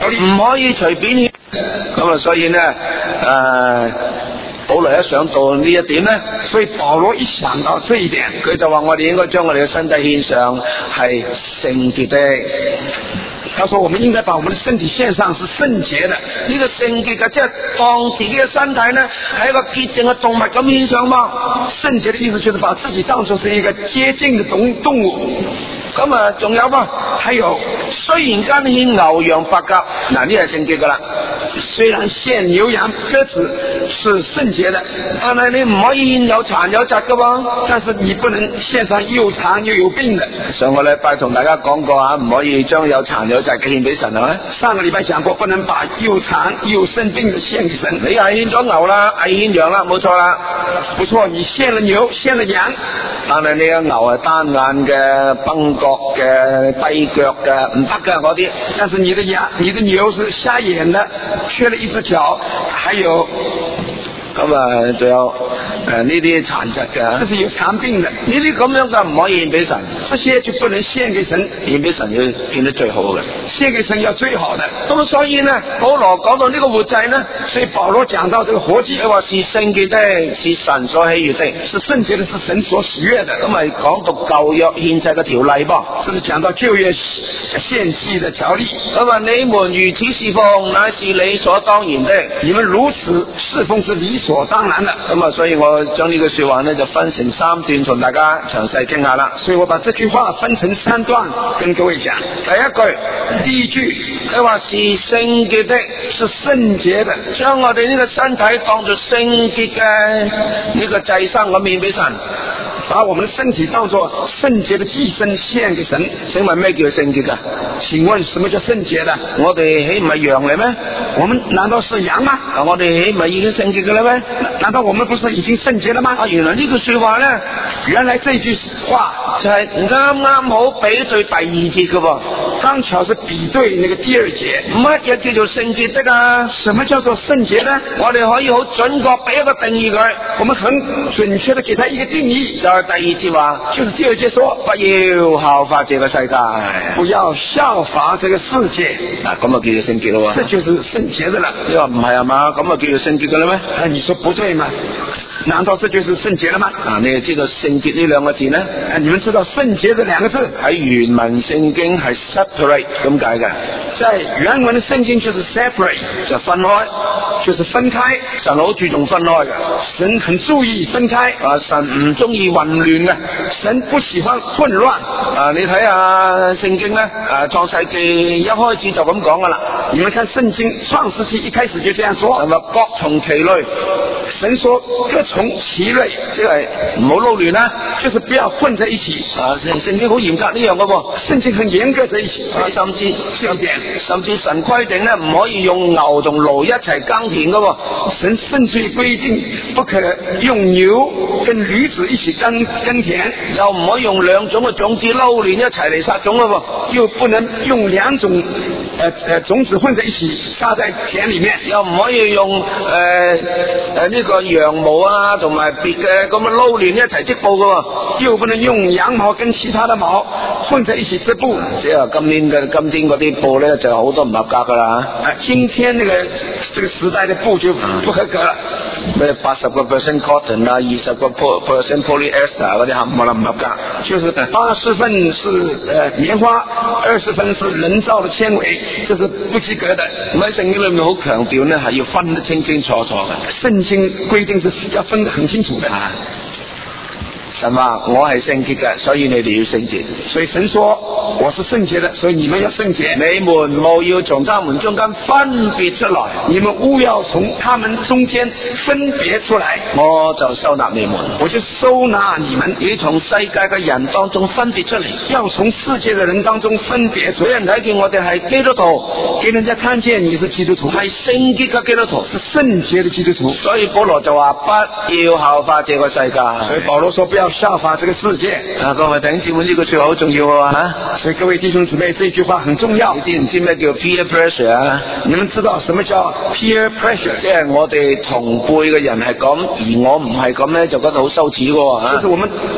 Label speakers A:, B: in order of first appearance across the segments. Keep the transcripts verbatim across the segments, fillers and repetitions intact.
A: 唔可以隨便獻。咁啊，所以呢，誒、呃，保羅一想到呢一點呢，
B: 所以保羅一想到這一點，
A: 佢就話我哋應該將我哋嘅身體獻上係聖潔的。
B: 他說我們應該把我們的身體獻上是聖潔的。
A: 呢個聖潔嘅即係當自己嘅身體呢係一個潔淨嘅動物咁獻上嘛。
B: 聖潔的意思就是把自己當作是一個潔淨的動動物。
A: 咁啊，仲有嘛？
B: 還有，
A: 雖然間獻牛羊白鴿，嗱呢係聖潔噶啦。
B: 雖然獻牛羊鴿子是聖潔的，
A: 但係你唔可以獻有殘有疾噶喎。
B: 但是你不能獻上又殘又有病的。
A: 上個禮拜同大家講過啊，唔可以將有殘有疾嘅獻俾神係咪？
B: 上個禮拜講過，不能把又殘又生病的獻給神。
A: 你係獻咗牛啦，係獻羊啦，冇錯啦，
B: 不錯，你獻了牛，獻了羊，
A: 但係你嘅牛係單眼嘅、崩角嘅、低腳嘅，唔得㗎嗰啲。
B: 但是你的羊，你的牛是瞎眼的，缺了一隻腳，還有。
A: 咁啊，仲有誒呢啲殘疾嘅，
B: 這是有殘病的，
A: 呢啲咁樣嘅唔可以獻俾神，
B: 這些就不能獻給神，
A: 獻俾神要獻得最好嘅，
B: 獻給神要最好的。
A: 咁所以呢，保羅講到呢個活祭呢，
B: 所以保羅講到這個活祭，
A: 佢話是聖潔的，是神所喜悅的，
B: 是聖潔的，是神所喜悅的。
A: 咁咪講到舊約獻祭嘅條例噃，
B: 這是講到舊約獻祭的條例。
A: 佢話你們如此侍奉，乃是理所當然的，
B: 你們如此侍奉是理所當然的。
A: 咁啊，所以我將呢句說話呢就分成三段同大家詳細傾下啦。
B: 所以我把這句話分成三段跟各位講。
A: 第一句，
B: 第一句，
A: 佢話是聖潔的，
B: 是聖潔的，
A: 將我哋呢個身體當作聖潔嘅呢個祭牲咁獻俾神。
B: 把我們的身體當作聖潔的祭牲獻給神。
A: 請問咩叫聖潔噶？
B: 請問什麼叫聖潔的？
A: 我哋豈唔係羊嚟咩？
B: 我們難道是羊嗎？
A: 啊，我哋豈唔係已經聖潔嘅啦咩？
B: 難道我們不是已經聖潔了嗎？
A: 啊，原來呢句說話咧，
B: 原來這句話
A: 就係啱啱好比對第二節嘅噃，
B: 剛巧是比對那個第二節。
A: 乜嘢叫做聖潔的啊？
B: 什麼叫做聖潔呢？
A: 我哋可以好準確俾一個定義佢，
B: 我們很準確的給他一個定義。
A: 就係第二節話，
B: 就是第二節說，
A: 不要效法這個世界，
B: 不要效法這個世界。
A: 嗱，咁啊叫做聖潔咯。
B: 這就是聖潔的了。
A: 你話唔係啊嘛？咁啊叫做聖潔嘅啦咩？
B: 啊，你說不對嘛？難道這就是聖潔了嗎？
A: 啊，你哋知道聖潔呢兩個字呢？
B: 啊，你們知道聖潔這兩個字
A: 喺原文聖經係 separate 咁解嘅，
B: 在原文的聖經就是 separate，
A: 就分開，
B: 就是分開。
A: 神好注重分開嘅，
B: 神很注意分開。
A: 啊，神唔中意混亂嘅，
B: 神不喜歡混亂。
A: 啊，你睇下聖經咧，啊創世記一開始就咁講噶啦。
B: 你們看聖經創世記一開始就這樣說，
A: 係咪各從其類？
B: 神說各從其類，
A: 即係唔好撈亂啦，
B: 就是不要混在一起。
A: 啊，聖聖經好嚴格呢樣嘅喎，
B: 聖經很嚴格在一起，
A: 啊、甚至
B: 這一點，
A: 甚至神規定咧唔可以用牛同驢一齊耕田嘅喎，
B: 神甚至規定不可用牛跟驢子一起耕耕田，
A: 又唔可以用兩種嘅種子撈亂一齊嚟撒種嘅喎，
B: 又不能用兩種誒誒種子混在一起撒在田裏面，
A: 又唔可以用誒誒呢個羊毛啊同埋別嘅咁樣撈亂一齊織布嘅喎，
B: 又不能用羊毛跟其他的毛混在一起織布。
A: 即係今年嘅今天嗰啲布咧就好多唔合格噶啦。
B: 啊，今天那個這個時代的布就不合格了。
A: 咩八十個 percent cotton 啊，二十個 percent polyester 嗰啲冚唪唥唔合格。
B: 就是八十分是誒棉花，二十分是人造的纖維，這是不及格的。
A: 咁喺聖經裏面好強調呢，係要分得清清楚楚嘅。
B: 聖經規定是要分得很清楚的。
A: 啊，神話我係聖潔嘅，所以你哋要聖潔。
B: 所以神說我是聖潔的，所以你們要聖潔。
A: 你們務要從他們中間分別出來，
B: 你們務要從他們中間分別出來，
A: 我就收納你們，
B: 我就收納你們。
A: 要從世界嘅人當中分別出嚟，
B: 要從世界的人當中分別出來。
A: 俾人睇見我哋係基督徒，
B: 給人家看見你是基督徒，
A: 係聖潔嘅基督徒，
B: 是聖潔的基督徒。
A: 所以保羅就話不要效法這個世界。
B: 所以保羅說不要效法這個世界。
A: 啊，各位弟兄姊妹，呢句說話好重要啊！吓，
B: 所以各位弟兄姊妹，這句話很重要。
A: 你知唔知咩叫 peer pressure 啊？
B: 你們知道什麼叫 peer pressure？
A: 即係我哋同輩嘅人係咁，而我唔係咁咧，就覺得好羞恥嘅吓。
B: 就是我們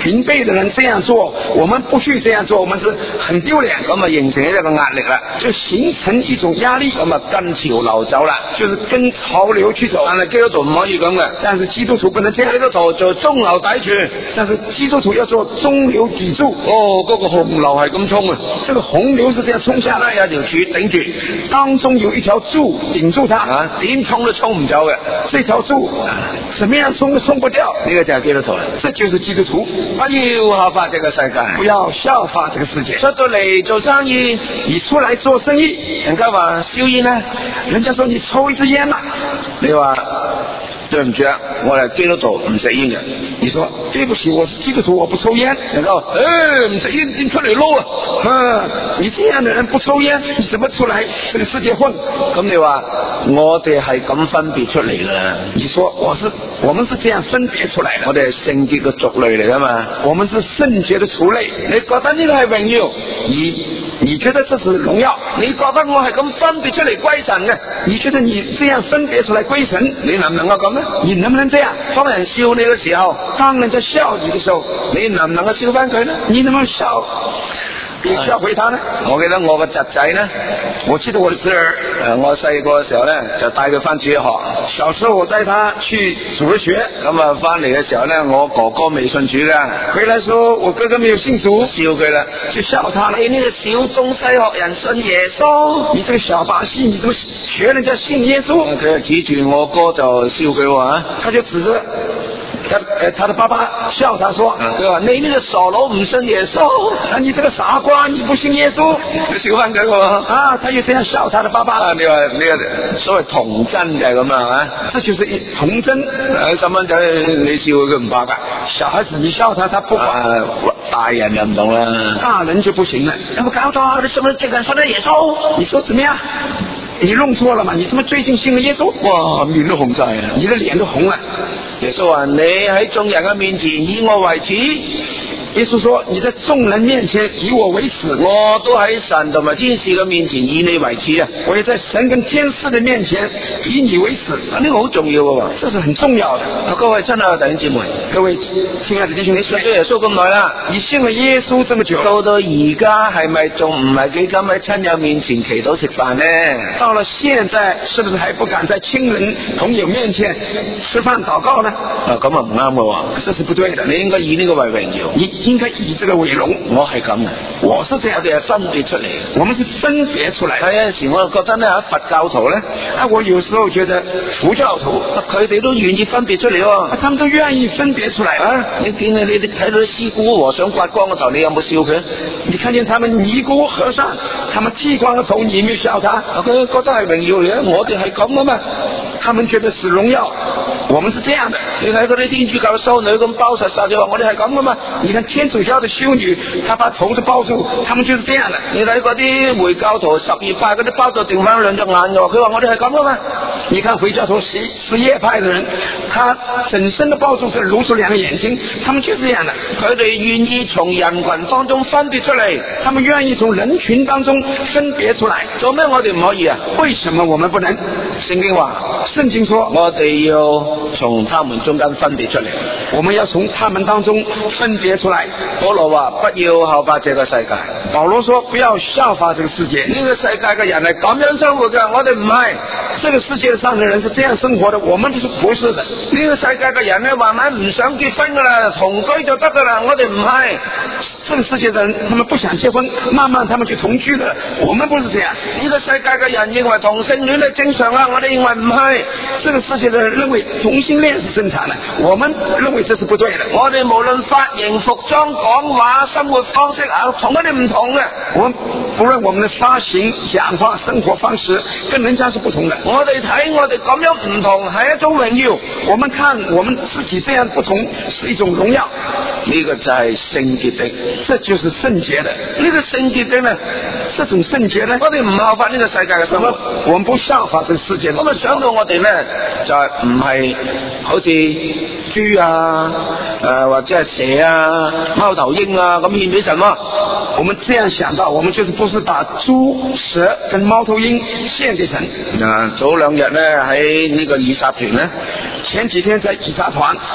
B: 平輩的人這樣做，我們不去這樣做，我們是很丟臉，
A: 咁啊形成一個壓力啦，
B: 就形成一種壓力，
A: 咁啊跟潮流走啦，
B: 就是跟潮流去走。
A: 但係基督徒唔可以咁嘅，
B: 但是基督徒不能這樣，
A: 基督徒做中流砥柱，
B: 但是基督徒要做中流砥柱。
A: 哦，嗰、那個洪流係咁衝啊，
B: 這個洪流是這樣衝下來，
A: 有條柱頂住，
B: 當中有一條柱頂住它，
A: 啊，點衝都衝唔走嘅，
B: 這條柱怎麼樣衝都衝不掉，
A: 呢、這個就係基督徒啦，
B: 這就是基督徒。
A: 不要效法這個世界，
B: 不要效法這個世界。
A: 出到嚟做生意，
B: 你出來做生意，
A: 人家話燒煙呢，
B: 人家說你抽一支煙嘛，
A: 你話對唔住啊，我係基督徒唔食煙嘅。
B: 你說對不起，我是基督徒，我不抽煙。
A: 人家話誒唔食煙點出嚟撈啊？
B: 啊，你這樣的人不抽煙，你怎麼出來這個世界混？
A: 咁你話我哋係咁分別出嚟啦。
B: 你說我是我們是這樣分別出來的，
A: 我哋係聖潔嘅族類嚟噶嘛？
B: 我們是聖潔的族類。
A: 你覺得呢個係榮耀？
B: 你你覺得這是榮耀？
A: 你覺得我係咁分別出嚟歸神嘅？
B: 你覺得你這樣分別出來歸神？
A: 你能唔能夠咁呢？
B: 你能不能這樣？
A: 當人笑你嘅時候，
B: 當人家笑你的時候，
A: 你能唔能夠笑翻佢呢？
B: 你能不能笑？你笑回他呢？
A: 我記得我個侄仔呢，
B: 我記得我的侄兒，
A: 誒，我細個嘅時候呢，就帶佢翻主日學。
B: 小時候我帶他去主日學，
A: 咁啊翻嚟嘅時候呢，我哥哥未信主噶，
B: 回來說我哥哥沒有信主，
A: 笑佢啦，
B: 就笑他。
A: 你呢個小中西學人信耶穌，
B: 你這個小把戲，你怎麼學人家信耶穌？
A: 佢就指住我哥就笑佢話，
B: 他就指着他誒，他的爸爸笑他說，
A: 佢話你呢個傻佬唔信耶穌，
B: 啊你這個傻瓜，你不信耶穌，
A: 佢笑翻佢喎，
B: 啊他就這樣笑他的爸爸。
A: 啊你話呢個所謂童真就係咁啊，係嘛？
B: 這就是一童真。
A: 細蚊仔你笑佢佢唔怕噶，
B: 小孩子你笑他他不怕，
A: 啊大人就唔同啦，
B: 大人就不行了。
A: 有冇搞錯？你信唔信淨係信咗耶穌？
B: 你說怎麼樣？你弄錯了嘛？你怎麼最近信了耶穌？
A: 哇，面都紅晒啊！
B: 你的臉都紅了。
A: 耶穌話：你喺眾人嘅面前以我為恥。
B: 耶穌說：你在眾人面前以我為恥。
A: 我都喺神同埋天使嘅面前以你為恥啊！
B: 我也在神跟天使的面前以你為恥。
A: 呢個好重要嘅，
B: 這是很重要的。
A: 各位親愛嘅弟兄姊妹，
B: 各位親愛的弟兄，你信咗
A: 耶穌咁耐啦，
B: 你信了耶穌這麼久，
A: 到到而家係咪仲唔係幾敢喺親友面前祈禱食飯呢？
B: 到了現在，是不是還不敢在親人朋友面前吃飯禱告呢？
A: 啊，咁啊唔啱嘅，
B: 這是不對的。
A: 你應該以呢個為榮耀，
B: 你應該以這個為榮。
A: 我係咁嘅，
B: 我是這樣，
A: 我哋係分別出嚟，
B: 我們是分別出來。
A: 有陣時我覺得咧，佛教徒咧，
B: 啊，我有時候覺得佛教徒
A: 佢哋都願意分別出嚟喎，
B: 啊，他們都願意分別出來啊！
A: 你見你你睇到啲師姑和尚刮光個頭，你有冇笑佢？
B: 你看見他們尼姑和尚，他們剃光個頭，你有沒有笑他？
A: 佢覺得係榮耀嚟啊！我哋係咁噶嘛，
B: 他們覺得是榮耀，我們是這樣的。
A: 你睇嗰啲天主教嘅修女咁包實實，就話我哋係咁噶嘛？
B: 你看天主教的修女，她把頭都包住，他們就是這樣的。
A: 你睇嗰啲回教徒什葉派嗰啲包到掉翻兩隻眼嘅，佢話我哋係咁噶嘛？
B: 你看回教徒什什葉派的人，他整身的包住是露出兩個眼睛，他們就是這樣的。
A: 佢哋願意從人群當中分別出嚟，
B: 他們願意從人群當中分別出來。
A: 做咩我哋唔可以啊？
B: 為什麼我們不能？
A: 聖經話，
B: 聖經說
A: 我哋要從他們中間分別出嚟，
B: 我們要從他們當中分別出來。
A: 保羅話不要效法這個世界。
B: 保羅說不要效法這個世界。
A: 呢個世界嘅人係咁樣生活嘅，我哋唔係。
B: 這個世界上的人是這樣生活的，我們不是不是的。
A: 呢個世界嘅人咧，慢慢唔想結婚噶啦，同居就得噶啦，我哋唔係。
B: 這個世界的人，他們不想結婚，慢慢他們就同居的，我們不是這樣。
A: 呢個世界嘅人認為同性戀係正常啦，我哋認為唔係。
B: 這個世界的人認為同性戀是正常的，我們認為這是不對的。
A: 我哋無論髮型、服裝、講話、生活方式啊，同佢哋唔同嘅。
B: 我們不論我們的髮型、講話、生活方式跟人家是不同的。
A: 我哋睇我哋咁樣唔同係一種榮耀，
B: 我們看我們自己這樣不同是一種榮耀。
A: 呢個就係聖潔的，
B: 這就是聖潔的。
A: 呢個聖潔的呢，
B: 這種聖潔呢，
A: 我哋唔效法呢個世界嘅生活，
B: 我們不效法這個世界。
A: 咁啊想到我哋呢，就係唔係好似豬啊，誒、呃、或者係蛇啊、貓頭鷹啊咁獻俾神咯。
B: 我們這樣想到，我們就是不是把豬、蛇跟貓頭鷹獻給神。
A: 啊，早兩日呢喺呢個以撒團呢，
B: 前幾天在以撒團，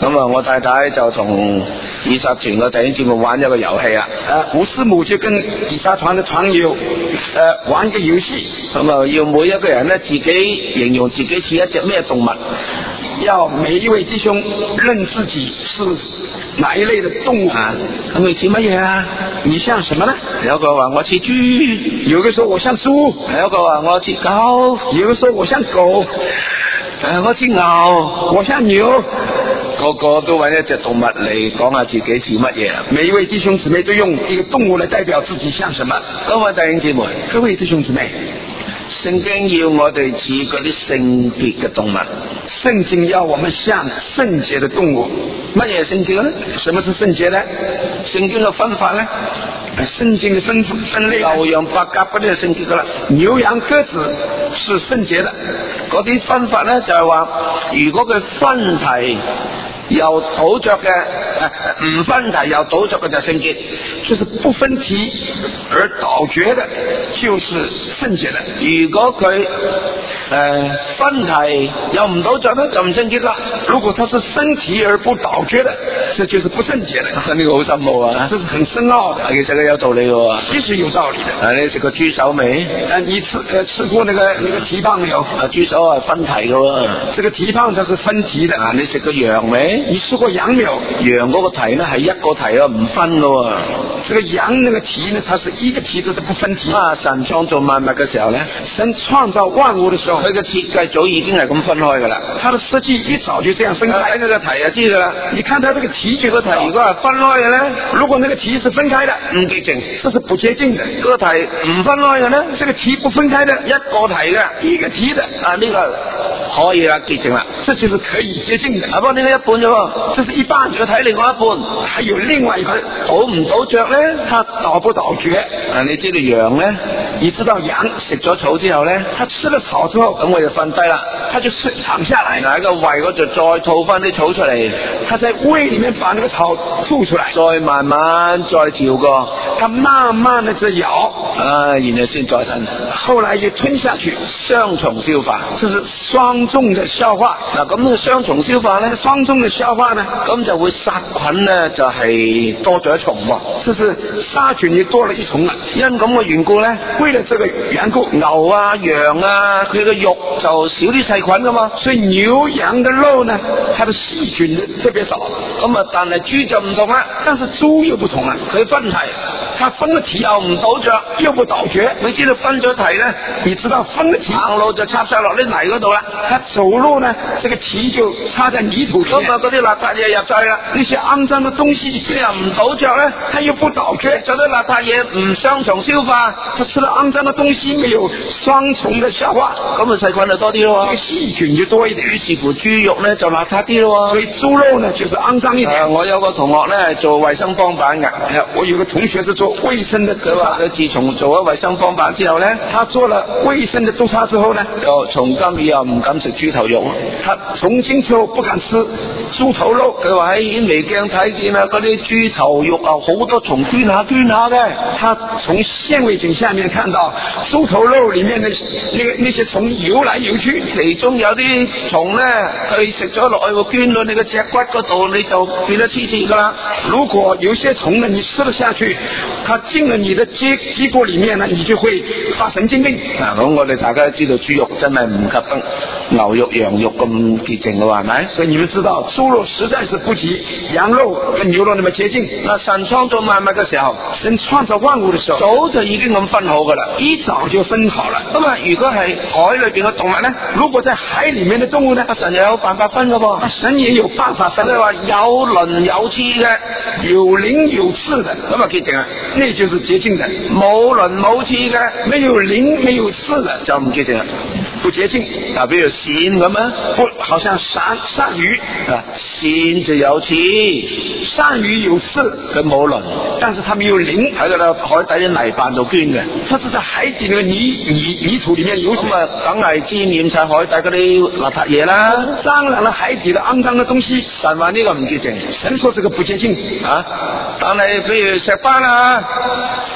A: 咁啊，我太太就同以撒團嘅弟兄姊妹玩一個遊戲啊。
B: 呃，吳師母就跟以撒團的團友，呃，玩一個遊戲。
A: 咁啊，要每一個人咧自己形容自己似一隻咩動物，
B: 要每一位弟兄認自己是哪一類的動物啊？
A: 咁你似乜嘢啊？
B: 你像什麼呢？
A: 有個話我似豬，
B: 有個說我像豬，
A: 有個話我似狗，
B: 有個說我像狗，
A: 誒我似牛，
B: 我像牛。
A: 個個都揾一隻動物嚟講下自己似乜嘢。
B: 每一位弟兄姊妹都用一個動物來代表自己像什麼。
A: 各位弟兄姊妹，
B: 各位弟兄姊妹，
A: 聖經要我哋似嗰啲聖潔嘅動物。
B: 聖經要我們像聖潔的動物。
A: 乜嘢係聖潔呢？
B: 什麼是聖潔呢？
A: 聖經嘅分法呢？
B: 聖經嘅分分類，
A: 牛羊白鴿嗰啲係聖潔噶啦，
B: 牛羊鴿子是聖潔的。
A: 嗰啲分法呢，就係話，如果佢分蹄又倒着嘅，唔分蹄又倒着嘅就聖潔，
B: 就是不分蹄而倒嚼的，就是聖潔的。
A: 如果佢誒、呃、分蹄又唔倒着咧，就唔聖潔啦。
B: 如果它是分蹄而不倒嚼的，這就是不聖潔的。
A: 呢個好深奧啊，
B: 這是很深奧的。
A: 其實佢有道理嘅，
B: 其實有道理的。
A: 啊，你食過豬手未？
B: 啊，你吃呃吃過那個那個蹄膀沒有？
A: 啊，豬手係分蹄嘅，
B: 這個蹄膀它是分蹄的。
A: 啊，你食過羊未？
B: 你吃過羊沒有？
A: 羊嗰個蹄呢係一個蹄啊，唔分嘅。
B: 這個羊那個蹄呢，它是一個蹄子都不分蹄。
A: 啊，神創造萬物嘅時候呢，
B: 神創造萬物嘅時候，
A: 佢嘅設計早已經係咁分開噶啦。
B: 它的設計一早就這樣分開。
A: 睇佢個蹄就知噶啦。
B: 你看它這個蹄就
A: 個蹄如果係分開嘅咧，
B: 如果那個蹄是分開的，
A: 唔潔淨，
B: 這是不潔淨的。
A: 個蹄唔分開嘅咧，
B: 這個蹄不分開的，
A: 一個蹄嘅，
B: 一個蹄的，
A: 啊呢個可以啦，潔淨啦，
B: 這就是可以潔淨的。
A: 啊，不過呢個一半啫喎，
B: 這是一半，
A: 要睇另外一半，
B: 還有另外一半
A: 倒唔倒着咧？
B: 它倒不倒嚼？
A: 啊，你知道羊咧？
B: 你知道羊
A: 食咗草之後咧，
B: 它吃了草之後，
A: 咁我就瞓低啦，
B: 它就睡躺下來，
A: 喺個胃嗰度再吐翻啲草出嚟，
B: 它在胃裏面把那個草吐出來，
A: 再慢慢再嚼過，
B: 它慢慢的在咬，
A: 啊，然後先再吞，
B: 後來又吞下去，
A: 雙重消化，
B: 這是雙重的消化。
A: 嗱，咁嘅雙重消化咧，
B: 雙重的消化呢，
A: 咁就會殺菌咧，就係、是、多咗一重喎，
B: 這是殺菌又多了一重啊。
A: 因咁嘅緣故咧，
B: 為了這個緣故，
A: 牛啊羊啊，佢嘅肉就少啲細菌噶嘛，
B: 所以牛羊的肉呢，它的細菌特別少。
A: 咁啊，但係豬就唔同啦，
B: 但是豬又不同啊，
A: 佢分蹄，
B: 它分了蹄
A: 又唔倒着，
B: 又不倒嚼。
A: 你知道分咗蹄咧，
B: 你知道分了蹄，
A: 行路就插晒落啲泥嗰度啦。
B: 它走路呢，這個蹄就插在泥土裏面。
A: 咁啊，嗰啲邋遢嘢入晒啦，
B: 那些骯髒的東西，
A: 佢又唔倒着咧，
B: 它又不倒嚼，
A: 做啲邋遢嘢唔雙重消化，
B: 它吃了骯髒的東西沒有雙重的消化，
A: 咁啊細菌就多啲咯。
B: 這個細菌就多一點。
A: 於是乎豬肉咧就邋遢啲咯。
B: 所以豬肉呢就是骯髒一點。
A: 呃、我有個同學咧做衛生幫辦嘅，
B: 我有個同學是做衛生的，
A: 佢話佢自從做咗衛生幫辦之後咧，
B: 他做了衛生的督察之後呢，
A: 就從今以後唔敢食豬頭肉。
B: 他從今之後不敢吃豬頭肉。
A: 佢話喺顯微鏡睇見啊，嗰啲豬頭肉啊好多蟲捐下捐下嘅。
B: 他從顯微鏡下面看到豬頭肉裏面的那個那些蟲游來游去，
A: 其中有啲蟲咧，佢食咗落去會捐到你個脊骨嗰度，你就變得黐線噶啦。
B: 如果有些蟲呢，你吃了下去，它進了你的肌肌骨裏面呢，你就會發神經病。
A: 嗱，咁我哋大家都知道豬肉真係唔及得牛肉、羊肉咁潔淨嘅，係咪？
B: 所以你們知道豬肉實在是不及羊肉跟牛肉那麼潔淨。
A: 嗱，神創造萬物嘅時候，
B: 神創造萬物嘅時候，
A: 早就已經咁分好噶啦，
B: 一早就分好了。
A: 咁啊，如果係海裏邊嘅動物咧，
B: 如果在海裏面嘅動物呢，
A: 神又有辦法分噶噃，
B: 神也有辦法分。
A: 即係話有鱗有刺嘅，
B: 有鱗有刺的，
A: 咁啊潔淨啊，
B: 那就是潔淨的。
A: 冇鱗冇刺嘅，
B: 沒有鱗沒有刺的
A: 就唔潔淨啦，
B: 不潔淨。
A: 嗱，比如鱔咁啊，
B: 不，好像鱔鱔魚
A: 啊，鱔就有刺，
B: 鱔魚有刺，
A: 佢冇鱗，
B: 但是它沒有鱗，
A: 喺嗰度海底啲泥瓣度捐嘅，
B: 它是在海底那個泥泥泥土裏面游水，
A: 咁啊，梗係沾染晒海底嗰啲邋遢嘢啦，
B: 沾染了海底的骯髒的東西。
A: 神話呢個唔潔淨，
B: 神說這個不潔淨
A: 啊，但係譬如石斑啊。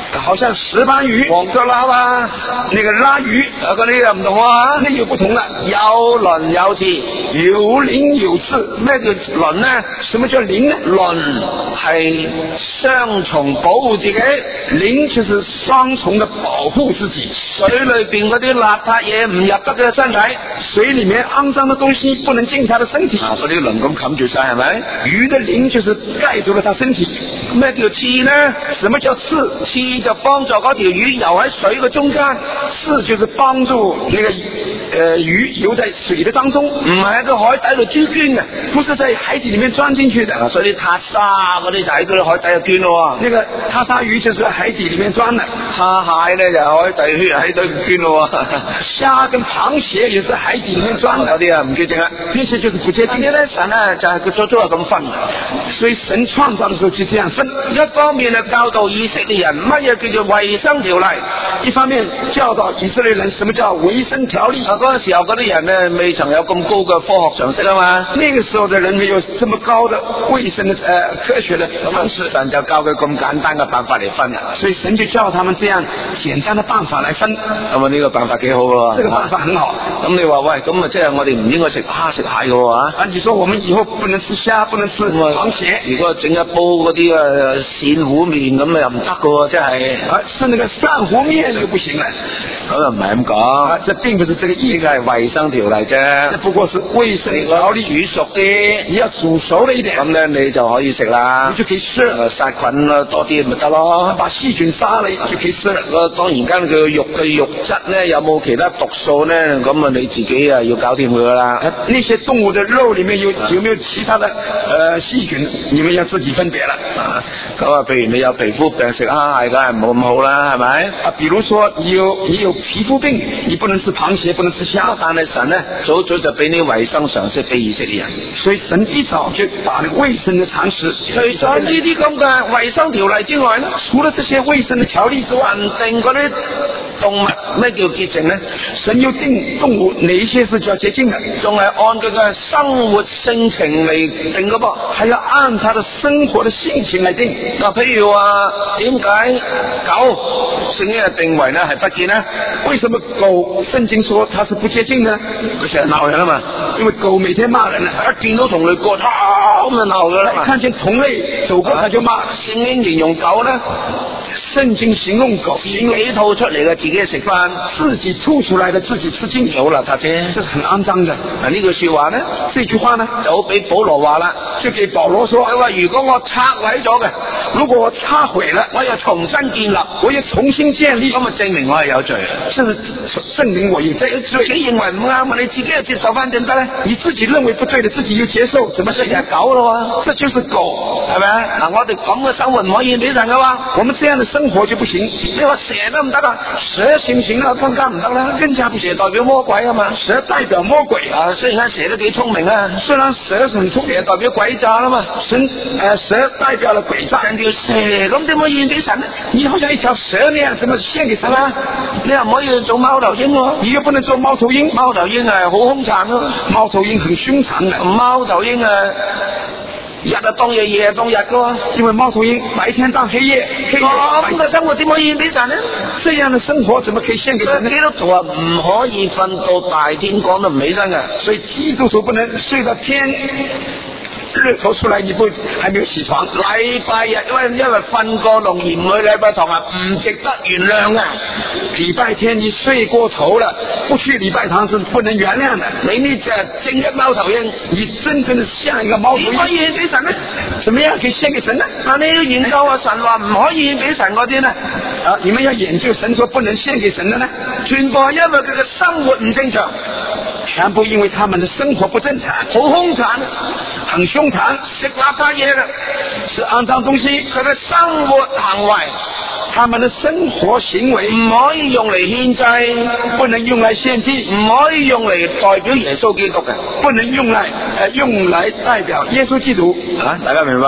B: 好像石斑魚、
A: 黃腳撈啊，
B: 那個拉魚，
A: 啊嗰啲又唔同啊，
B: 那又不同了，
A: 有鱗有刺，
B: 有鱗有刺。
A: 咩叫鱗呢？
B: 什麼叫鱗呢？
A: 鱗係雙重保護自己，
B: 鱗就是雙重的保護自己。
A: 水裏邊嗰啲邋遢嘢唔入得佢嘅身體，
B: 水裏面骯髒的東西不能進他的身體。
A: 啊，嗰啲鱗咁冚住晒係咪？
B: 魚的鱗就是蓋住了他身體。
A: 咩叫刺呢？
B: 什麼叫刺？
A: 刺就幫助嗰條魚游喺水嘅中間，
B: 刺就是幫助那個呃魚游在水的當中，
A: 唔係喺個海底度豬圈嘅，
B: 不是在海底裏面鑽進去的。
A: 啊，所以啲塔沙嗰啲就喺嗰啲海底度捐咯。
B: 那個塔沙魚就是在海底裏面鑽的，
A: 蝦蟹咧就海底血喺度捐咯。
B: 蝦跟螃蟹也是海底裏面鑽的，
A: 有啲啊唔潔淨啊，
B: 這些就是不潔淨。
A: 呢啲神咧就係佢初初係咁分，
B: 所以神創造的時候就這樣分。
A: 一方面係教導以色列人乜嘢叫做衛生條例，
B: 一方面教導以色列人什麼叫衛生條例。
A: 啊，嗰陣時候嗰啲人咧未曾有咁高嘅科學常識啊嘛，
B: 那個時候的人沒有這麼高的衛生的呃科學的常識，
A: 神就教佢咁簡單嘅辦法嚟分，
B: 所以神就教他們這樣簡單的辦法來分。
A: 咁啊呢個辦法幾好喎，
B: 這個辦法很好。
A: 咁你話喂，咁啊即係我哋唔應該食蝦食蟹嘅喎啊？
B: 啊，你說我們以後不能吃蝦，不能吃螃蟹。
A: 如果整一煲嗰啲誒鱔糊麵咁啊又唔得嘅喎，即係
B: 啊，是那個鱔糊麵就不行了。
A: 咁又唔係咁講，
B: 啊，這並不是這個意思，
A: 係衛生條例啫。
B: 這不過是衛生條例。
A: 煮熟啲，
B: 你要煮熟了一點，
A: 咁咧你就可以食啦，
B: 你就可以吃。
A: 誒殺菌啦多啲咪得咯，
B: 把細菌殺了就可以吃了。
A: 個當然間佢肉嘅肉質咧有冇其他毒素咧，咁啊你自己啊要搞掂佢噶啦。
B: 那些動物的肉裏面有有沒有其他的呃細菌，你們要自己分別了。
A: 咁啊，譬如你有皮膚病食蝦蟹，梗係冇咁好啦，係咪？
B: 啊，比如說你有你有皮膚病，你不能吃螃蟹，不能吃蝦。
A: 但係神咧早早就俾啲衛生常識俾以色列人，
B: 所以神一早就把那個衛生的常識。
A: 除咗呢啲咁嘅衛生條例之外咧，
B: 除了這些衛生的條例之外，
A: 定嗰啲動物咩叫潔淨咧？
B: 神又定動物哪一些是叫潔淨的，
A: 仲係按佢嘅生活性情嚟定嘅噃，
B: 還要按他的生活的性情來定。
A: 嗱，譬如話點解狗聖經係定為咧係不潔呢？
B: 為什麼狗聖經說它是不潔淨呢？
A: 佢成日鬧人啊嘛，
B: 因為狗每天罵人啊，
A: 一見到同類過，咁就鬧噶啦嘛。
B: 看見同類走過，他就罵。
A: 聖經形容狗咧，
B: 聖經形容狗
A: 自己吐出嚟嘅自己食飯，
B: 自己吐出來的自己吃進
A: 好邋遢啫，
B: 這是很骯髒的。
A: 嗱呢句說話咧，
B: 這句話呢
A: 就好俾保羅話啦，
B: 就給保羅說，
A: 佢話如果我拆毀咗嘅，
B: 如果我拆毀了，
A: 我又重新建立，
B: 我又重新建立，
A: 咁啊證明我係有罪，
B: 這是證明我有罪。
A: 自己認為唔啱啊，你自己又接受翻點得咧？
B: 你自己認為不對的，自己又接受，怎麼是隻狗咯？這就是狗，
A: 係咪啊？嗱，我哋咁嘅生活唔可以俾神噶嘛，
B: 我們這樣的生活就不行。
A: 你話蛇都唔得啊，
B: 蛇行唔行啊？更加唔得啦，更加不行。
A: 蛇代表魔鬼啊嘛，
B: 蛇代表魔鬼
A: 啊。雖然蛇都幾聰明啊，
B: 雖然蛇是很聰明，
A: 蛇代表詭詐啊嘛，
B: 神誒蛇代表了詭詐。
A: 成條蛇咁點可以獻俾神呢？
B: 你好像一條蛇那樣，怎麼獻給神啊？
A: 你又唔可以做貓頭鷹喎，
B: 你又不能做貓頭鷹。
A: 貓頭鷹係好兇殘咯，
B: 貓頭鷹很兇殘嘅。
A: 貓頭鷹啊，日啊當夜，夜啊當日噶，
B: 因為貓頭鷹白天當黑夜，黑夜
A: 咁嘅生活點可以獻俾神呢？
B: 這樣的生活怎麼可以獻給神呢？
A: 基督徒啊唔可以瞓到大天光都唔起身嘅，
B: 所以基督徒不能睡到天日頭出來你不還沒有起床。
A: 禮拜日因為因為瞓過龍而唔去禮拜堂啊，唔值得原諒啊！
B: 禮拜天你睡過頭了，不去禮拜堂是不能原諒的。
A: 你呢隻正一貓頭鷹，
B: 你真正的像一個貓頭鷹。
A: 點可以獻俾神呢？
B: 怎麼樣可以獻給神呢？
A: 但你要研究啊，神話唔可以獻俾神嗰啲呢？
B: 啊，你們要研究神說不能獻給神的呢？
A: 全部係因為佢嘅生活唔正常，
B: 全部因為他們的生活不正常，
A: 好兇殘，
B: 很兇殘，
A: 食邋遢嘢嘅，
B: 食骯髒東西。
A: 佢嘅生活行為，
B: 他們的生活行為
A: 唔可以用嚟獻祭，
B: 不能用來獻祭，
A: 唔可以用嚟代表耶穌基督嘅，
B: 不能用來誒、呃、用來代表耶穌基督。
A: 啊，大家明白？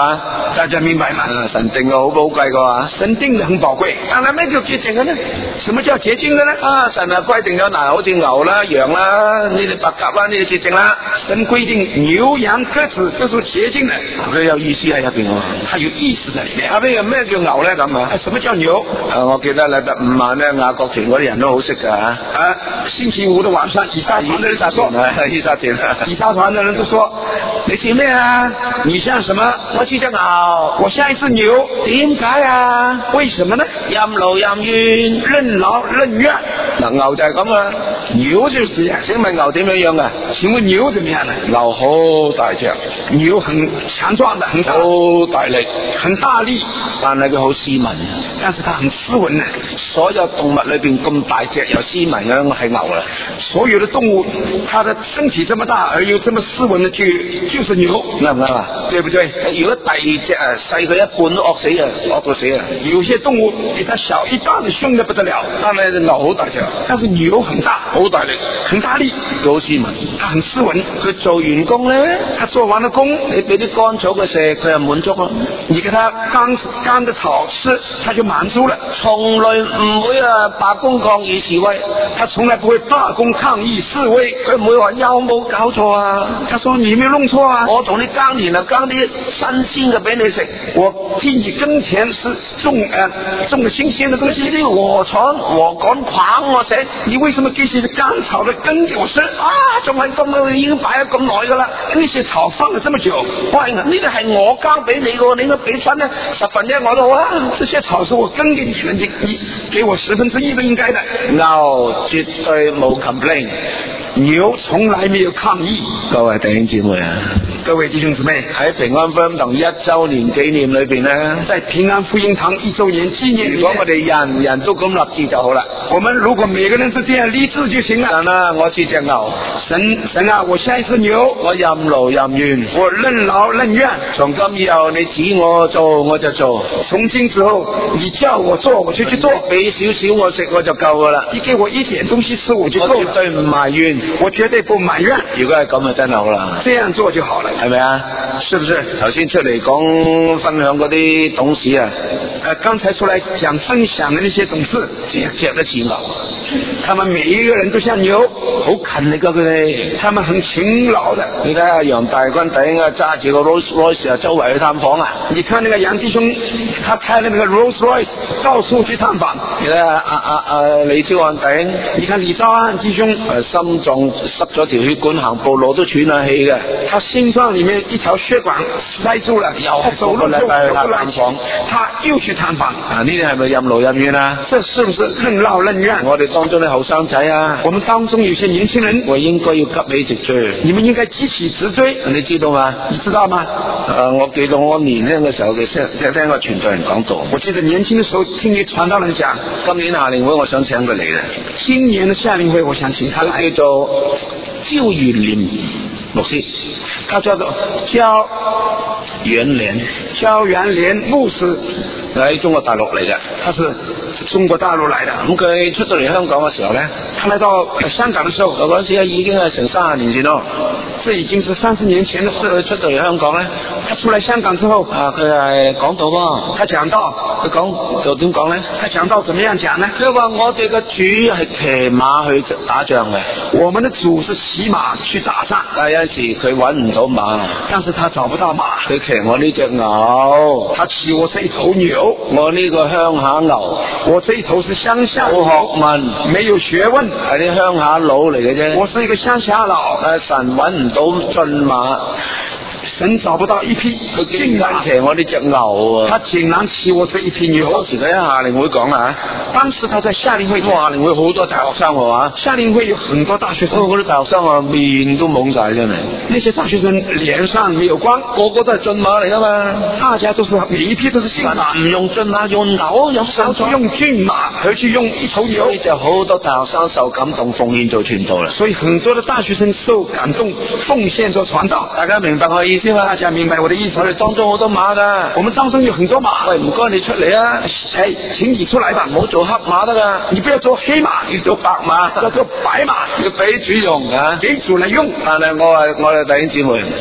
B: 大家明白嗎？
A: 啊，神定嘅好寶貴嘅話，
B: 神定的很寶貴。但係咩叫潔淨嘅呢？什麼叫潔淨嘅呢？
A: 啊，神啊規定咗嗱，好似牛啦、羊啦、呢啲白鴿啦，呢啲潔淨啦。
B: 神規定牛羊鴿子都是潔淨的，
A: 佢有意思喺入邊喎。
B: 它有意思在裏面。
A: 啊，咩咩叫牛咧咁啊？
B: 什麼叫牛？
A: 啊，我記得禮拜五晚咧，雅各團嗰啲人都好識噶吓。
B: 啊，星期五的晚上，以撒團的人咋說？
A: 以撒團，
B: 以撒團的人都說：你似咩啊？你像什麼？
A: 我似隻牛，
B: 我像一隻牛。
A: 點解啊？
B: 為什麼呢？
A: 任勞任怨，
B: 任勞任怨。
A: 嗱，牛就係咁啊，
B: 牛就是這樣。
A: 請問牛點樣樣噶？
B: 請問牛怎麼樣呢？
A: 牛好大隻，
B: 牛很強壯的，很大，
A: 好大力，
B: 很大力，
A: 但係佢好斯文，
B: 但是它很斯文呢。
A: 所有動物裏邊咁大隻又斯文嘅係牛啦。
B: 所有的動物，它的身體這麼大而又這麼斯文的就就是牛，
A: 啱唔啱啊？
B: 對不對？
A: 如果第二隻啊細佢一半都惡死啊，惡到死啊！
B: 有些動物比它小一半的凶得不得了，
A: 但係牛好大隻，
B: 但是牛很大，
A: 好大力，
B: 很大力，
A: 佢好斯文，
B: 它很斯文。
A: 佢做完工咧，
B: 他做完了工，
A: 你俾啲乾草佢食，佢就滿足咯。
B: 你給他乾乾的草吃，他就滿足了。
A: 從來唔會啊罷工抗議示威，
B: 他從來不會罷工抗議示威，
A: 佢唔會話有冇搞錯啊？
B: 他說你沒有弄錯啊，
A: 我同你耕田啊，耕啲新鮮嘅俾你食，
B: 我替你耕田是種誒、呃、種嘅新鮮的東西，
A: 啲禾廠禾稈框我食，
B: 你為什麼給些乾草的根給我吃啊？
A: 仲係咁啊，已經擺咗咁耐噶啦，
B: 那些草放了這麼久，
A: 喂，呢啲係我耕俾你嘅，你應該俾分咧十分一我都好啊。
B: 這些草是我耕給你的，你你給我十分之一都應該的。
A: 牛絕對冇 complain，
B: 牛從來沒有抗議。
A: 各位弟兄姊妹啊，
B: 各位弟兄姊妹，
A: 喺平安福音堂一周年紀念裏邊咧，
B: 在平安福音堂一周年紀念，
A: 如果我哋人人都咁立志就好啦。
B: 我們如果每個人都這樣立志就行了。
A: 神啊，我似隻牛，
B: 神神啊，我像一隻牛，
A: 我任勞任怨，
B: 我任勞任怨。
A: 從今以後你指我做我就做，
B: 從今之後你叫我做我就去做，
A: 俾少少我食我就夠噶啦。
B: 你給我一點東西吃我就夠了，
A: 我絕對唔埋怨，
B: 我絕對不埋怨。
A: 如果係咁啊，真係好啦，
B: 這樣做就好了，
A: 係咪啊？
B: 是不是？
A: 頭先出嚟講分享嗰啲董事啊，
B: 呃，剛才出來講分享的那些董事，
A: 隻隻都似牛，
B: 他們每一個人都像牛，
A: 好勤力噶佢哋，
B: 他們很勤勞的。
A: 你睇下楊大軍弟兄啊，揸住個 Rolls Royce 啊，周圍去探訪啊。
B: 你看那個楊弟兄，他開了那個 Rolls Royce，到處去探訪。
A: 你睇下阿阿阿李超漢弟兄，
B: 你看李兆安弟兄，
A: 誒心臟塞咗條血管，行步路都喘下氣嘅。
B: 他心臟裏面一條血管塞住了，他走路就走不來，他又去探訪。
A: 啊，呢啲係咪任勞任怨啊？
B: 這是不是任勞任怨？
A: 我哋當中啲後生仔啊，
B: 我們當中有些年輕人，
A: 我應該要急起直追。
B: 你們應該急起直追，
A: 你知道嗎？
B: 你知道嗎？
A: 誒，我記得我年輕嘅時候嘅聽聽聽個傳道人講道，
B: 我記得年輕嘅時候聽你傳道人講，
A: 今年夏令會我想請佢嚟咧。
B: 今年的夏令會我想請他來，
A: 佢叫做焦元廉牧師，
B: 他叫做焦
A: 元廉，
B: 焦元廉牧師，
A: 喺中國大陸嚟嘅，
B: 他是中國大陸來的。
A: 咁佢出到嚟香港嘅時候咧，
B: 他來到香港嘅時候，
A: 嗰陣時已經係成三十年前咯。
B: 這已經是三十年前的事。
A: 佢出到嚟香港咧，
B: 他出來香港之後，
A: 啊，佢係講道喎，
B: 他講道，
A: 佢講就點講咧？
B: 他講道怎麼樣講呢？
A: 佢話我哋嘅主係騎馬去打仗嘅，
B: 我們的主是騎馬去打仗，
A: 但係有陣時佢揾唔到馬，
B: 但是他找不到馬，
A: 佢騎我呢隻牛，
B: 他騎我這一頭牛，
A: 我呢個鄉下牛，
B: 我這一頭是鄉下牛，
A: 冇學問，
B: 沒有學問，
A: 係啲鄉下佬嚟嘅啫。
B: 我是一個鄉下佬，
A: 誒，神揾唔到駿馬。
B: 神找不到一匹，
A: 佢竟然騎我呢隻牛啊！
B: 他竟然騎我這一匹牛。
A: 當時佢喺夏令會講啦，
B: 當時他在夏令會，
A: 夏令會好多大學生係嘛？
B: 夏令會有很多大學生，
A: 嗰啲大學生啊面都懵晒真係。
B: 那些大學生臉上沒有光，
A: 個個都係駿馬嚟噶嘛？
B: 大家都是每一匹都是駿馬，
A: 唔用駿馬用牛，有
B: 神就用駿馬，而去用一頭牛。
A: 所以就好多大學生受感動奉獻做傳道啦。
B: 所以很多的大學生受感動奉獻做傳道。
A: 大家明白我意思嘛？
B: 大家明白我的意思？
A: 我哋當中好多馬噶，
B: 我們當中有很多馬。
A: 喂，唔該你出嚟啊！
B: 誒，請你出來吧，
A: 唔好做黑馬得噶，
B: 你不要做黑馬，
A: 要做白馬，
B: 要做白馬，
A: 要俾主用啊，
B: 給主嚟用。
A: 但係我係我哋弟兄姊妹。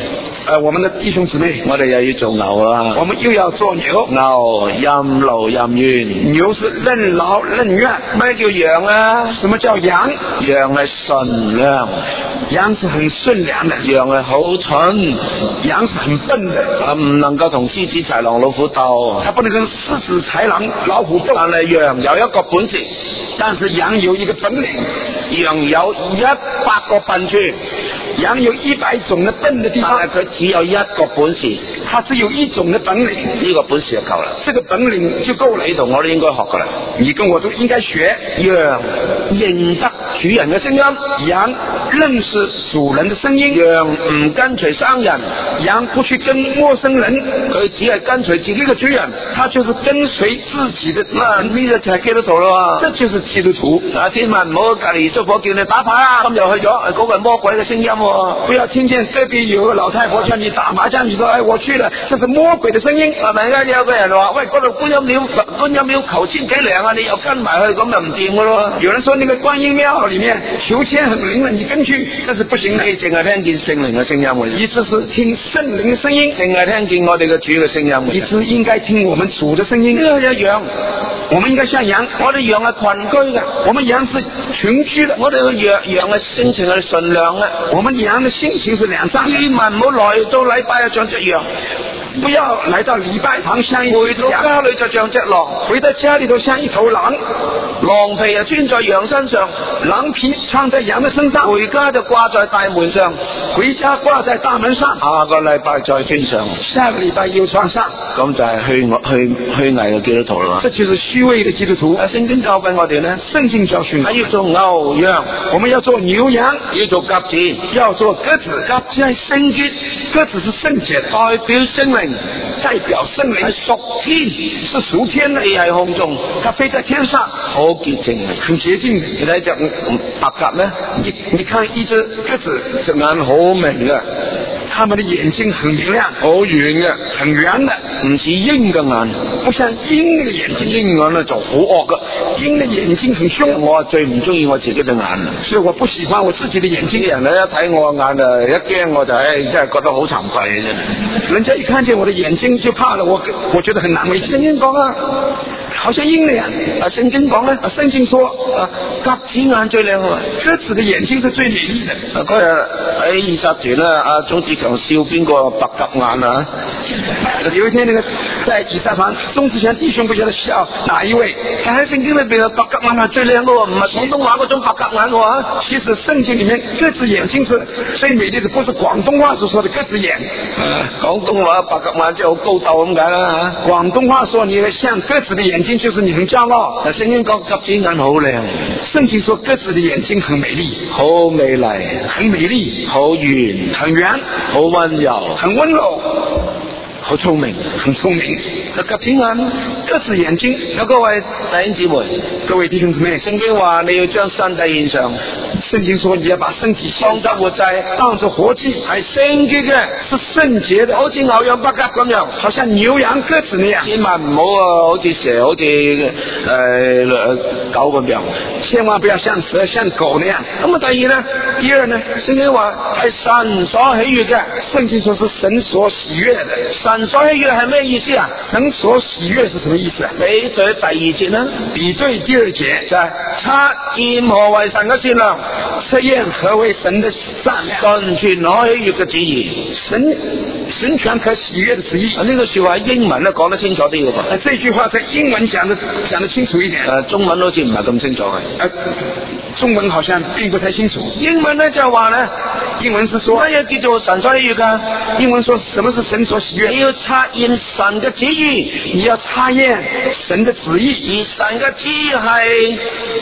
B: 呃，我們的弟兄姊妹，
A: 我哋又要做牛啊！
B: 我們又要做牛。
A: 牛任勞任怨，
B: 牛是任勞任怨。
A: 咩叫羊啊？
B: 什麼叫羊？
A: 羊係順良，
B: 羊是很順良的。
A: 羊係好蠢，
B: 羊是很笨的，
A: 啊唔能夠同獅子、豺狼、老虎鬥。
B: 它不能跟獅子、豺狼、老虎鬥。
A: 但係羊有一個本事，
B: 但是羊有一個本領，
A: 羊有一百個笨處，
B: 羊有一百種的笨的地方，
A: 但係佢只有一個本事，
B: 它只有一種的本領，
A: 呢個本事就夠啦。
B: 這個本領就夠了。
A: 呢度我都應該學噶啦。
B: 你跟我都應該學。
A: 羊認得主人嘅聲音，
B: 羊認識主人的聲音。
A: 羊唔跟隨生人，
B: 羊不去跟陌生人，
A: 佢只係跟隨自己嘅主人，
B: 他就是跟隨自己的主人。
A: 嗱呢個就係基督徒咯。
B: 這就是基督徒。
A: 啊，千萬唔好隔籬叔婆叫你打牌啊，咁又去咗，嗰、那個係魔鬼嘅聲音、啊。
B: 不要聽見隔壁有個老太婆叫你打麻將，你說哎我去了，這是魔鬼的聲音。
A: 係咪？而家有個人話喂，嗰度觀音廟，觀音廟求籤幾靈啊，你又跟埋去，咁就唔掂噶咯。
B: 有人說那個觀音廟裏面求籤很靈了，你跟去，這是不行的。
A: 你淨係聽見聖靈嘅聲音嘅，
B: 你只是聽聖靈嘅聲音，
A: 淨係聽見我哋嘅主嘅聲音嘅。
B: 你只應該聽我們主嘅聲音。
A: 呢個一樣，
B: 我們應該像羊，
A: 我哋羊係群居嘅，
B: 我們羊是群居的。
A: 我哋嘅羊羊嘅性情係純良嘅，
B: 我們羊嘅性情是良善。
A: 千萬唔好來到禮拜就像隻羊，
B: 不要來到禮拜堂像一
A: 回到家裏就像隻狼，
B: 回到家裏頭像一頭狼。
A: 狼皮啊穿在羊身上，
B: 狼皮穿在羊的身上，
A: 回家就掛在大門上，
B: 回家掛在大門上，
A: 下個禮拜再穿上，
B: 下個禮拜又穿上，
A: 咁就係虛虛虛偽嘅基督徒啦。
B: 這就是虛偽的基督徒。
A: 聖經教俾我哋呢，
B: 聖經教訓
A: 係要做牛羊，
B: 我們要做牛羊，
A: 要做鴿子，
B: 要做鴿子。
A: 鴿子係聖潔，
B: 鴿子是聖潔，
A: 代表聖靈，
B: 代表聖靈
A: 係屬天，
B: 是屬天的，
A: 飛喺空中，
B: 它飛在天上，
A: 好潔淨，
B: 很潔淨。
A: 你睇隻白鴿呢？
B: 你你看一隻鴿子，
A: 隻眼好明嘅，
B: 它們的眼睛很明亮，
A: 好圓嘅，
B: 很圓的，
A: 唔似鷹嘅眼，
B: 不像鷹的眼睛。
A: 鷹眼呢就好惡嘅，
B: 鷹的眼睛很兇。
A: 我最唔中意我自己對眼，
B: 所以我不喜歡我自己的眼睛。
A: 啲人咧一睇我眼啊，一驚我就唉、哎，真係覺得好慚愧嘅啫。
B: 人家一看見我的眼睛就怕了，我我覺得很難為。聖經講啊，好像鷹那樣。
A: 啊，聖經講咧，
B: 啊，聖經說
A: 啊，鴿子眼最靚啊，
B: 鴿子的眼睛是最美麗的。
A: 啊，嗰日喺二十團咧，阿鍾志強笑邊個白鴿眼啊？
B: 有一天那個在以撒堂，鍾志強弟兄不曉得笑哪一位？
A: 喺聖經裏邊啊，白鴿眼係最靚嘅喎，唔係廣東話嗰種白鴿眼喎。
B: 其實聖經裏面鴿子眼睛是最美麗的，不是廣東話所說的鴿子眼。
A: 啊，廣東話白鴿眼即係好高竇咁解啦嚇。
B: 廣東話說你像鴿子的眼睛，就是你很驕傲。
A: 聖經講鴿子眼好靚，
B: 聖經說鴿子的眼睛很美麗，
A: 好美麗，
B: 很美麗，
A: 好圓，
B: 很圓，
A: 好溫柔，
B: 很溫柔。
A: 好聰明，
B: 很聰明。
A: 鴿子眼，
B: 鴿子眼睛。
A: 有各位弟兄姊妹，
B: 各位弟兄姊妹，
A: 聖經話你要將身體獻上，
B: 聖經說你要把身體
A: 當作活祭，
B: 當作活祭，
A: 係聖潔嘅，
B: 是聖潔的，
A: 好似牛羊白鴿咁樣，
B: 好像牛羊鴿子那樣。
A: 千萬唔好啊，好似蛇，好似誒、呃、狗咁樣，
B: 千萬不要像蛇像狗那樣。
A: 咁啊，第二呢？第二呢？聖經話係神所喜悅嘅，
B: 聖經說是神所喜悅的。
A: 神所喜悅係咩意思啊？
B: 神所喜悅是什麼意思啊？
A: 比對第二節啦，
B: 比對第二節
A: 就係測驗何為神嘅善良，
B: 測驗何為神的善良，
A: 純全可喜悅嘅旨意，
B: 神神全可喜悅的旨意。
A: 啊，呢個說話喺英文咧講得清楚啲嘅噃。
B: 這句話在英文講得講得清楚一點。
A: 誒、啊，中文好似唔係咁清楚嘅。
B: 誒，中文好像並不太清楚。
A: 英文咧就係話咧，
B: 英文是說
A: 乜嘢叫做神所喜悅噶？
B: 英文說什麼是神所喜悅？
A: 你要測驗神嘅旨意，
B: 你要測驗神的旨意，
A: 而神嘅旨意係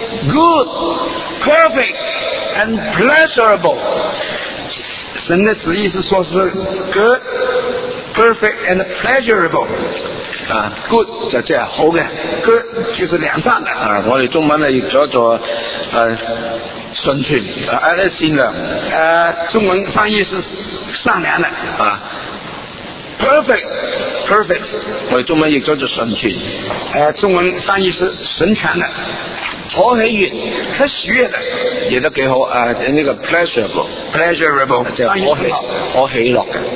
A: good、perfect and pleasurable。
B: 神的旨意是說是 good、perfect and pleasurable。
A: 啊 ，good 就即係好嘅
B: ，good 就是良善的。
A: 啊，我哋中文咧譯咗做誒純全，啊咧善良。
B: 誒、啊，中文翻譯是善良的。
A: 啊
B: ，perfect perfect，
A: 我哋中文譯咗做純全。
B: 誒、啊，中文翻譯是純全的，
A: 可喜悅，
B: 可喜悅的，
A: 譯得幾好啊！呢、這個 pleasurable，pleasurable
B: pleasurable
A: 即係可喜可喜樂嘅。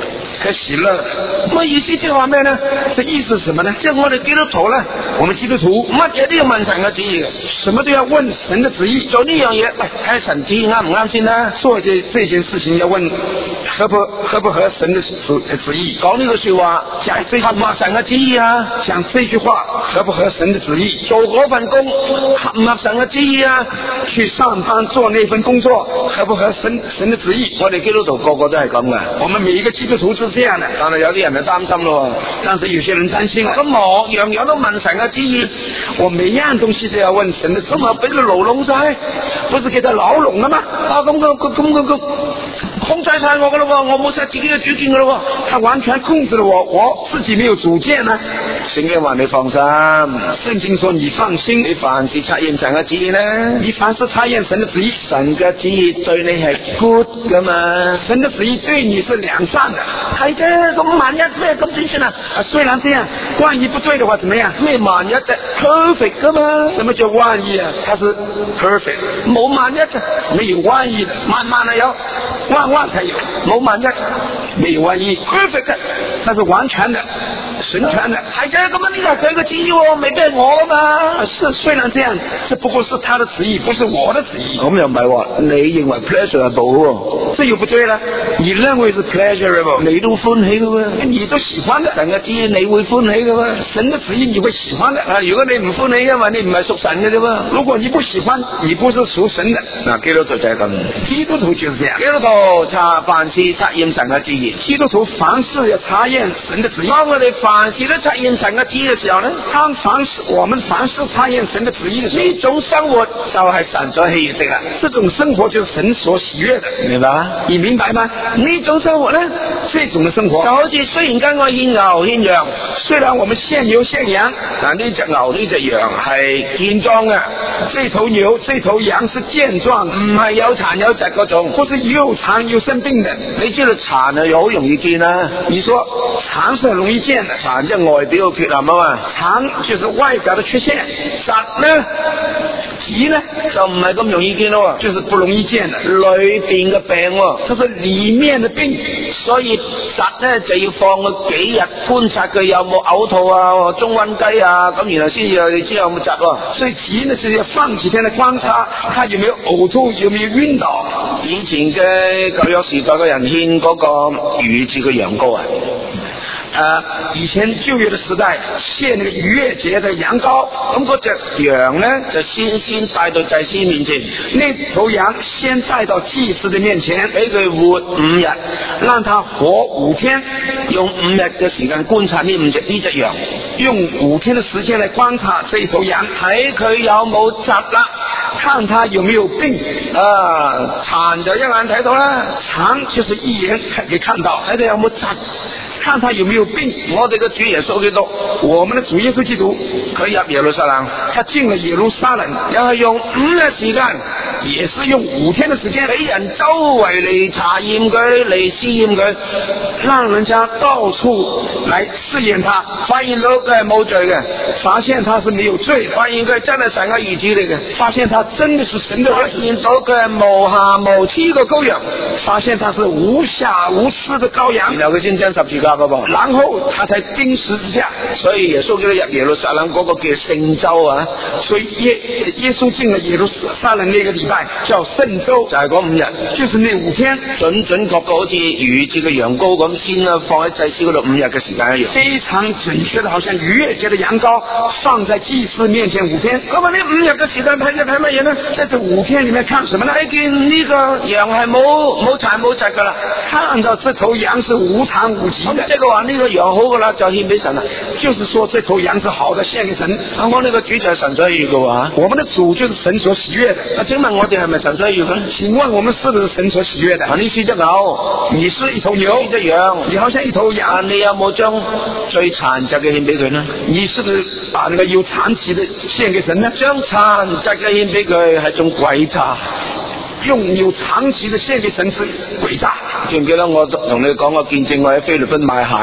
B: 可喜樂的。
A: 乜意思即係話咩呢？
B: 這意思是什麼呢？
A: 即係我哋基督徒呢，
B: 我們基督徒
A: 乜嘢都要問神嘅旨意嘅，
B: 什麼都要問神的旨意。
A: 做呢樣嘢，喂，睇下神旨意啱唔啱先啦。
B: 做這這件事情要問合不合不合神的旨旨意。
A: 講呢句說話，
B: 講這句
A: 合唔合神嘅旨意啊？
B: 講這句話合不合神的旨意？
A: 做嗰份工合唔合神嘅旨意啊？
B: 去上班做那份工作合不合神神的旨意？
A: 我哋基督徒個個都係咁嘅，
B: 我們每一個基督徒都是這樣的。
A: 但係有啲人就擔心咯，
B: 但是有些人擔心啊，
A: 咁我樣樣都問神嘅旨意，
B: 我每樣東西都要問神的旨意，
A: 咁啊俾佢牢籠晒，
B: 不是給他牢籠了嗎？
A: 啊咁咁咁咁咁控制晒我噶咯，我冇晒自己嘅主見噶咯，
B: 他完全控制了我，我自己沒有主見呢。
A: 聖經話你放心，
B: 聖經說你放心，
A: 你凡事察驗神嘅旨意呢，
B: 你凡事察驗神的旨意，
A: 神嘅旨意對你係 good 噶嘛，
B: 神的旨意對你是良善的。
A: 係啫，咁萬一咩咁點算啊？
B: 啊，雖然這樣，萬一不對的話怎麼樣？
A: 咩萬一啫 perfect 噶嘛？
B: 什麼叫萬一啊？它是 perfect，
A: 冇萬一嘅，
B: 沒有萬一的，
A: 萬萬係有，
B: 萬萬才有，
A: 冇萬一，
B: 沒有萬一
A: perfect 嘅，
B: 它是完全的。純全的，
A: 係啫，咁啊呢個係佢嘅旨意喎，未必係我噶嘛。
B: 是雖然這樣，這不過是他的旨意，不是我的旨意。
A: 咁又唔係喎，你認為 pleasurable 喎，
B: 這又不對啦。你認為是 pleasurable，
A: 你都歡喜噶喎，
B: 你都喜歡的。
A: 神嘅旨意你會歡喜噶喎，
B: 神的旨意你會喜歡的。
A: 啊，如果你唔歡喜，因為你唔係屬神嘅啫喎。
B: 如果你不喜歡，你不是屬神的。
A: 嗱，基督徒就係咁，
B: 基督徒就是這樣。
A: 基督徒查凡事察驗神嘅旨意，
B: 基督徒凡事要查驗神的旨意。
A: 當我哋凡事都察驗神嘅旨意嘅時候呢，
B: 當凡事我們凡事察驗神的旨意嘅時候，
A: 呢種生活就係神所喜悅的啦。
B: 這種生活就是神所喜悅的，
A: 明白嗎？
B: 你明白嗎？
A: 呢種生活呢，
B: 這種嘅生活
A: 就好似雖然間我獻牛獻羊，
B: 雖然我們獻牛獻羊，
A: 但呢隻牛呢隻羊係健壯嘅，
B: 這頭牛這頭羊是健壯，
A: 唔係有殘有疾嗰種，
B: 不是又殘又生病的。
A: 你知道殘係好容易見啊？
B: 你說殘是很容易見的，
A: 殘即係外表嘅缺陷啊嘛，
B: 殘就是外表的缺陷，
A: 疾呢？
B: 疾呢
A: 就唔係咁容易見咯，
B: 就是不容易見的，
A: 裏邊嘅病，
B: 這是裏面的病，
A: 所以疾呢就要放佢幾日觀察佢有冇嘔吐啊、中瘟雞啊，咁然後先至知有冇疾喎。
B: 所以疾呢就是要放幾天嚟觀察，他有沒有嘔吐，有沒有暈倒。
A: 以前嘅舊約時代嘅人獻嗰個逾節嘅羊羔啊。
B: 呃，以前舊約的時代獻那個逾越節的羊羔，
A: 咁嗰隻羊呢就先先帶到祭司面前，
B: 那頭羊先帶到祭司的面前，
A: 俾佢活五日，
B: 讓他活五天，
A: 用五日嘅時間觀察呢五隻呢隻羊，
B: 用五天的時間來觀察這一頭羊，
A: 睇佢有冇疾啦，
B: 看他有沒有病
A: 啊，殘就一眼睇到啦，
B: 殘就是一眼可以看到，
A: 睇到有冇疾。
B: 看他有沒有病。
A: 我哋嘅主耶穌基督，
B: 我們的主耶穌基督，
A: 佢入耶路撒冷，
B: 他進了耶路撒冷，
A: 又係用五日時間，
B: 也是用五天的時間，
A: 俾人周圍嚟查驗佢，嚟試驗佢，
B: 讓人家到處來試驗他，
A: 發現到佢係冇罪嘅，
B: 發現他是沒有罪的，
A: 發現佢真係神嘅兒子嚟嘅，
B: 發現他真的是神的兒子，
A: 發現到佢係無瑕無疵嘅羔羊，
B: 發現他是無瑕無疵的羔羊，
A: 然後佢先將十字架噶噃，
B: 然後他才釘十字架。
A: 所以耶穌基督入耶路撒冷嗰個叫聖週啊，
B: 所以耶耶穌進了耶路撒冷那個禮拜叫聖週，
A: 就係嗰五日，
B: 就是那五天，
A: 準準確確好似逾節嘅羊羔咁，先啦放喺祭司嗰度五日嘅時間一樣，
B: 非常準確的，好像逾越節的羊羔放在祭司面前五天。
A: 咁啊，呢五日嘅時間睇就睇乜嘢呢？
B: 在這五天裏面看什麼呢？
A: 睇見呢個羊係冇冇殘冇疾噶啦，
B: 看到這頭羊是無殘無疾的，
A: 即係話呢個羊好噶啦，就獻俾神啦。
B: 就是說這頭羊是好的，獻給神。
A: 啊，我呢個主就係神所喜悅嘅話，
B: 我們的主就是神所喜悅的。
A: 啊，請問我哋係咪神所喜悅嘅？
B: 請問我們是不是神所喜悅的？
A: 啊，你是隻牛，
B: 你是一頭牛，
A: 你隻羊，
B: 你好像一頭羊。
A: 啊，你有冇將最殘疾嘅獻俾佢呢？
B: 你是不是把那個有殘疾的獻給神呢？
A: 將殘疾嘅獻俾佢係種詭詐。
B: 用有長期的獻給神是詭詐。
A: 記唔記得我同你講過見證，我喺菲律賓買鞋啊？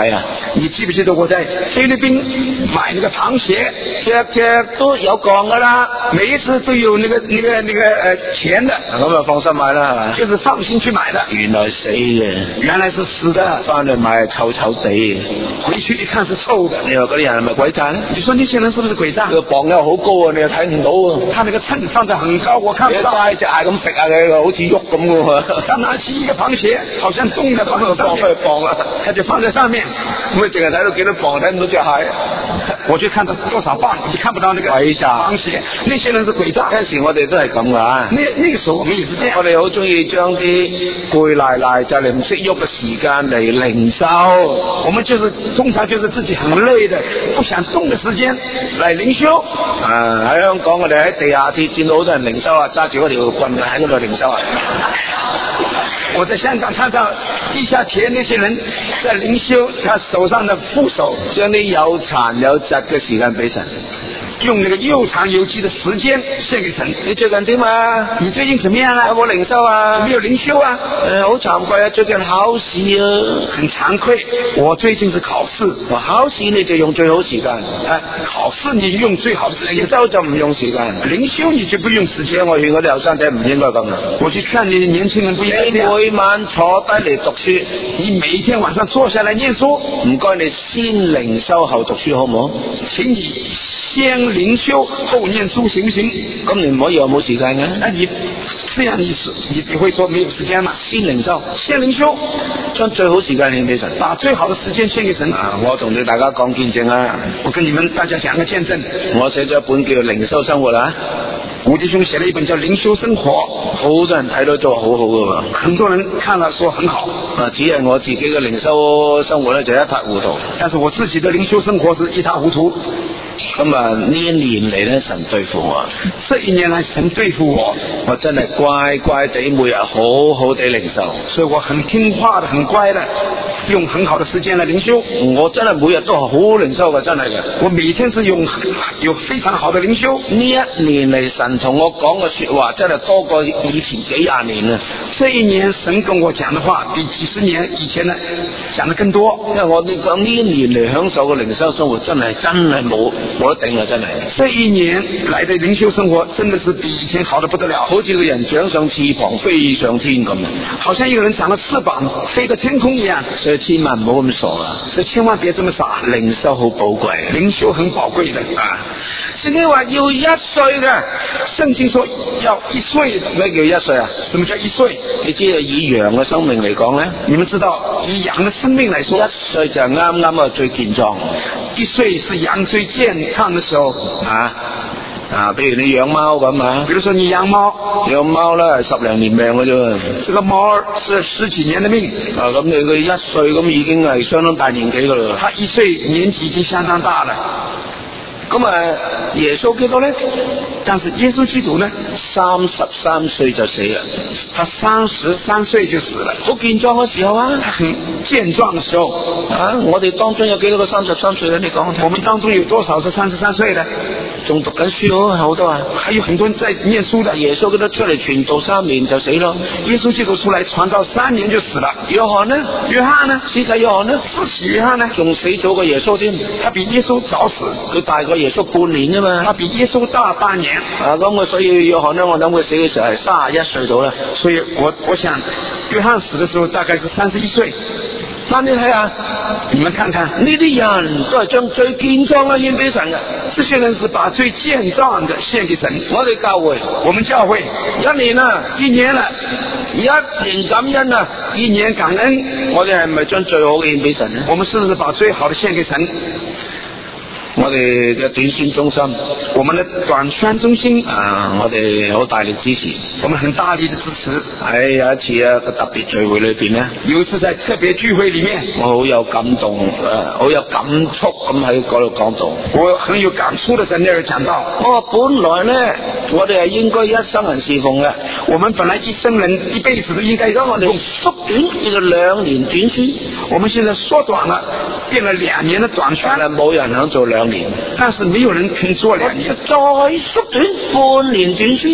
B: 你記不記得我在菲律賓買那個螃蟹，
A: 隻隻都有降噶啦，
B: 每一次都有那個那個那個呃錢的，
A: 咁就放心買啦，係嘛？
B: 就是放心去買的。
A: 原來死嘅，
B: 原來是死的，
A: 翻嚟買係臭臭地，
B: 回去一看是臭的。
A: 你話嗰啲人係咪鬼詐咧？
B: 你說那些人是不是鬼詐？
A: 個磅又好高啊，你又睇唔到啊！
B: 他那個秤放得很高，我看不到。
A: 齋隻嗌咁食下佢，好似喐咁嘅喎。
B: 他拿起一個螃蟹，好像動的，放在上面，
A: 放去磅啦，
B: 他就放在上面。
A: 咁你淨係睇到幾多磅，睇唔到隻蟹。
B: 我就看到多少磅，我就看不到那個
A: 鬼詐
B: 螃蟹。那些人是鬼詐。
A: 有陣時我哋都係咁噶。
B: 那那個時候我們也是這樣。
A: 我哋好中意將啲攰賴賴就嚟唔識喐嘅時間嚟零售。
B: 我們就是通常就是自己很累的，不想動的時間嚟靈修。
A: 啊，喺香港我哋喺地下鐵見到好多人靈修啊，揸住嗰條棍喺嗰度靈修啊。
B: 我在香港看到地下鐵那些人在靈修，他手上的扶手
A: 將啲有殘有疾嘅時間俾神，
B: 用那個又長又急的時間獻給神。
A: 你最近點啊？
B: 你最近怎麼樣啊？
A: 有冇靈修啊？
B: 有沒有靈修啊？
A: 誒，好慚愧啊！最近考試啊，
B: 很慚愧。我最近是考試。
A: 我考試你就用最好時間，
B: 啊，考試你用最好時間，
A: 靈修就唔用時間。
B: 靈修你就不用時間。
A: 我勸嗰啲後生仔唔應該咁啊！
B: 我去勸你年輕人不應該這樣。
A: 你每晚坐低嚟讀書，
B: 你每一天晚上坐下來念書。
A: 唔該，你先靈修後讀書好唔好？
B: 請你先靈修後念書行不行？
A: 咁你唔可以話冇時間嘅。
B: 那你這樣你是你只會說沒有時間嘛？
A: 先靈修，
B: 先靈修，
A: 將最好時間獻俾神，
B: 把最好的時間獻給神。
A: 啊！我同你大家講見證啊！
B: 我跟你們大家講個見證。
A: 我寫咗一本叫《靈修生活》啊，
B: 吳弟兄寫了一本叫《靈修生活》，
A: 好多人睇到都話好好噶喎。
B: 很多人看了說很好。
A: 啊，只係我自己嘅靈修生活咧就一塌糊塗。
B: 但是我自己的靈修生活是一塌糊塗。
A: 咁啊，呢一年嚟咧，神對付我。
B: 這一年來，神對付我，
A: 我真係乖乖地，每日好好地靈修。
B: 所以我很聽話的，很乖的，用很好的時間來靈修。
A: 我真係每日都好靈修嘅，真係嘅。
B: 我每天是用有非常好的靈修。
A: 呢一年嚟，神同我講嘅說話真係多過以前幾廿年啊！
B: 這一年神跟我講的話，比幾十年以前呢講得更多。
A: 因為我哋講呢一年嚟享受嘅靈修生活，真係真係冇冇得頂啊！真係。
B: 這一年來的靈修生活，真的是比以前好得不得了。
A: 好似個人長上翅膀飛上天咁，
B: 好像一個人長了翅膀飛到天空一樣。
A: 所以千萬唔好咁傻啊！
B: 所以千萬別這麼傻。
A: 靈修好寶貴，
B: 靈修很寶貴的啊！
A: 聖經話要一歲嘅，
B: 聖經說要一歲的。
A: 咩叫一歲啊？
B: 什麼叫一歲？
A: 你知道以羊嘅生命嚟講咧，
B: 你們知道以羊嘅生命嚟說，
A: 一歲就係啱啱啊最健壯，
B: 一歲是羊最健康嘅時候
A: 啊啊！譬如你養貓咁啊，
B: 比如說你養貓，
A: 養貓咧係十零年命嘅啫，
B: 這個貓是十幾年的命
A: 啊！咁你佢一歲咁已經係相當大年紀噶啦，
B: 他一歲年紀已經相當大了。
A: 咁啊，耶穌基督咧，
B: 但是耶穌基督呢，
A: 三十三歲就死啦，
B: 他三十三歲就死了，
A: 好健壯嘅時候啊，
B: 他很健壯嘅時候
A: 啊！我哋當中有幾多個三十三歲咧？你講下。
B: 我們當中有多少是三十三歲的？
A: 仲讀緊書好好多啊，
B: 還有很多人在念書的。
A: 耶穌基督出嚟傳道三年就死咯，
B: 耶穌基督出來傳道三年就死了。
A: 約翰呢？
B: 約翰呢？
A: 施洗約翰呢？
B: 施洗約翰呢？仲
A: 死咗過耶穌添，
B: 他比耶穌早死，
A: 佢大過耶穌半年啫嘛，
B: 他比耶穌大半年。
A: 啊，咁我所以約翰呢，我諗佢死嘅時候係三十一歲到啦，
B: 所以我我想約翰死嘅時候大概是三十一歲。
A: 但你睇下，
B: 你們看看
A: 呢啲人都係將最健壯嘅獻俾神嘅，
B: 這些人是把最健壯的獻給神。
A: 我哋教會，
B: 我們教會
A: 一年啊，
B: 一年啦，
A: 一年感恩啊，
B: 一年感恩，
A: 我哋係咪將最好嘅獻俾神呢？
B: 我們是不是把最好的獻給神？
A: 我哋嘅短宣中心，
B: 我們的短宣中心
A: 啊，我哋好大力支持，
B: 我們很大力的支持。
A: 喺有一次啊個特別聚會裏邊咧，
B: 有一次在特別聚會裏面，
A: 我好有感動，誒、呃，好有感觸咁喺嗰度講道。
B: 我很有感觸的在那兒講道。
A: 我本來咧，我哋係應該一生人侍奉嘅，
B: 我們本來一生人一輩子都應該，而家我哋
A: 縮短叫做兩年短宣，
B: 我們現在縮短了，變了兩年的短宣，
A: 但係冇人肯做兩年。
B: 但是沒有人肯做兩年，
A: 再縮短半年短宣，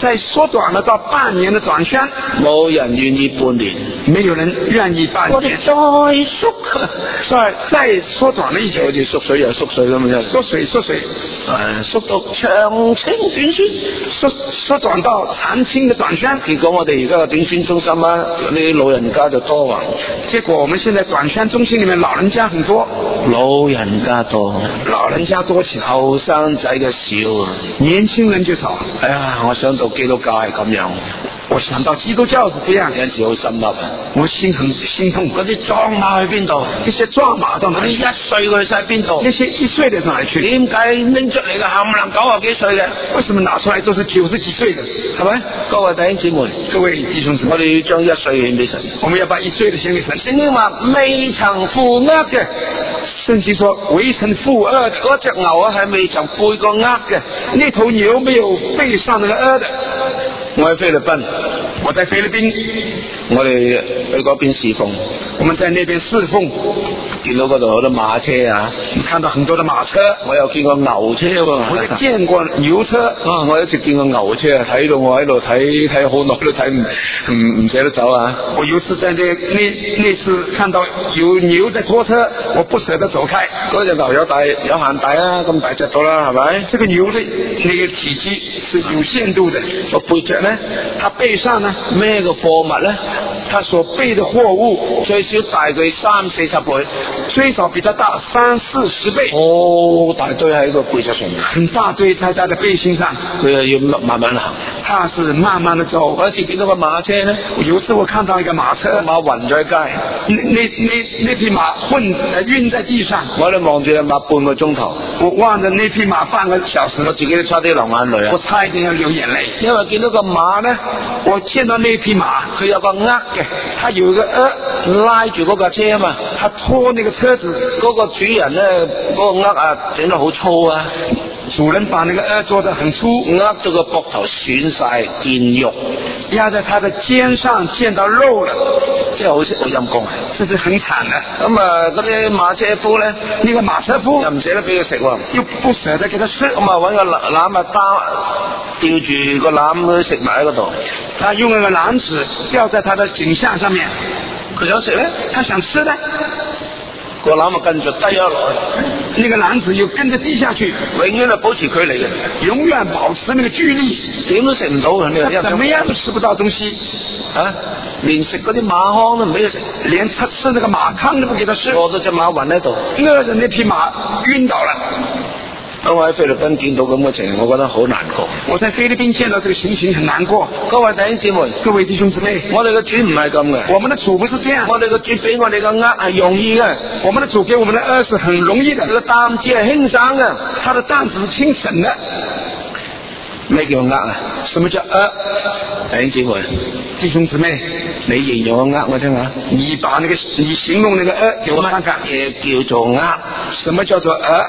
B: 再缩短了到半年的短宣，
A: 冇人願意半年，
B: 没有人愿意半年，
A: 我哋再縮，
B: 再再缩短了一
A: 好
B: 些，
A: 似縮水又縮水咁樣，
B: 缩水缩水，
A: 誒縮到長青短宣，
B: 缩缩短到長青的短宣。
A: 結果我哋而家嘅短宣中心啊，啲老人家就多啊，
B: 結果我們現在短宣中心裏面老人家很多，
A: 老人家多，
B: 老人家多起來，
A: 後生仔嘅少啊。
B: 年輕人就少。
A: 哎呀，我想到基督教係咁樣，
B: 我想到基督教是這樣，
A: 有陣時好心噏啊。
B: 我心很心痛。
A: 嗰啲壯馬去邊度？
B: 那些壯馬到哪裡？
A: 嗰啲一歲嘅去晒邊度？
B: 那些一歲的到哪裡去？
A: 點解拎出嚟嘅冚唪唥九啊幾歲嘅？
B: 為什麼拿出來都是九十幾歲的？係咪？
A: 各位弟兄姊妹，
B: 各位弟兄姊妹，
A: 我哋要將一歲獻俾神。
B: 我們要把一歲的獻給神。
A: 聖經話未曾負軛嘅，
B: 聖經說未曾負軛的，
A: 嗰隻牛啊係未曾背過軛嘅，
B: 那頭牛沒有背上那個軛的。
A: 我喺菲律賓，
B: 我在菲律賓，
A: 我哋去嗰邊侍奉，
B: 我們在那邊侍奉，
A: 見到嗰度好多馬車啊，
B: 看到很多的馬車，
A: 我又見過牛車喎，
B: 我又見過牛車
A: 啊！我一直見過牛車，睇到我喺度睇睇好耐都睇唔唔唔捨得走啊！
B: 我有次在那那那次看到有牛在拖車，我不捨得走開。
A: 嗰隻牛有大有限大啊，咁大隻到啦，係咪？
B: 這個牛的那個體積是有限度的，
A: 個背脊呢，
B: 它背上呢
A: 孭個貨物呢，
B: 它所背的貨物
A: 最少大佢三四十倍，
B: 最少比它大三四十倍，
A: 好大堆喺個背脊上面，
B: 很大堆在它的背心上，
A: 佢又要慢慢行。
B: 它是慢慢的走。
A: 我一次見到個馬車呢，
B: 有一次我看到一個馬車，
A: 馬暈咗喺街，
B: 那那那那匹馬昏呃暈在地上，
A: 我哋望住隻馬半個鐘頭，
B: 我望着那匹馬半個小時，
A: 我自己都差啲流眼淚啊！
B: 我差一點要流眼淚，
A: 因為見到個馬呢，
B: 我見到那匹馬，
A: 佢有個軛嘅，
B: 它有一個軛
A: 拉住嗰架車啊嘛，
B: 它拖那個車子，
A: 嗰個主人呢，嗰個軛啊整得好粗啊，
B: 主人把那個軛做得很粗，
A: 軛到個膊頭損晒見肉，
B: 壓在他的肩上見到肉了，
A: 即係好似好陰功啊！
B: 這是很慘的。
A: 咁啊，嗰啲馬車夫咧，
B: 那個馬車夫
A: 又唔捨得俾佢食喎，
B: 又不捨得給他吃，
A: 咁啊揾個籃啊包吊住個籃食埋喺嗰度，
B: 他用那個籃子吊在他的頸項上面，
A: 佢想食咧，
B: 他想吃呢，
A: 個籃啊跟住低咗落去，
B: 那個籃子又跟着低下去，
A: 永遠係保持距離嘅，
B: 永遠保持那個距離，
A: 點都食唔到嘅，呢
B: 他怎麼樣都吃不到東西
A: 啊！連食嗰啲馬糠都唔俾佢食，
B: 連他吃那個馬糠都不給他吃，
A: 餓到隻馬暈喺度，
B: 餓着那匹馬暈倒了。
A: 當我喺菲律賓見到咁嘅情形，我覺得好難過。
B: 我在菲律賓見到這個情形很難過。
A: 各位弟兄姊妹，
B: 各位弟兄姊妹，
A: 我哋嘅主唔係咁嘅，
B: 我們的主不是這樣。
A: 我哋嘅主俾我哋嘅軛係容易嘅，
B: 我們的主給我們的軛是很容易的，
A: 佢嘅擔子係輕省嘅，
B: 他的擔子是輕省的。
A: 咩叫軛啊？
B: 什麼叫軛？
A: 弟兄姊妹，
B: 弟兄姊妹，
A: 你形容個軛我聽下。
B: 你把那個你形容那個軛給我看看。
A: 嘢叫做軛？
B: 什麼叫做軛？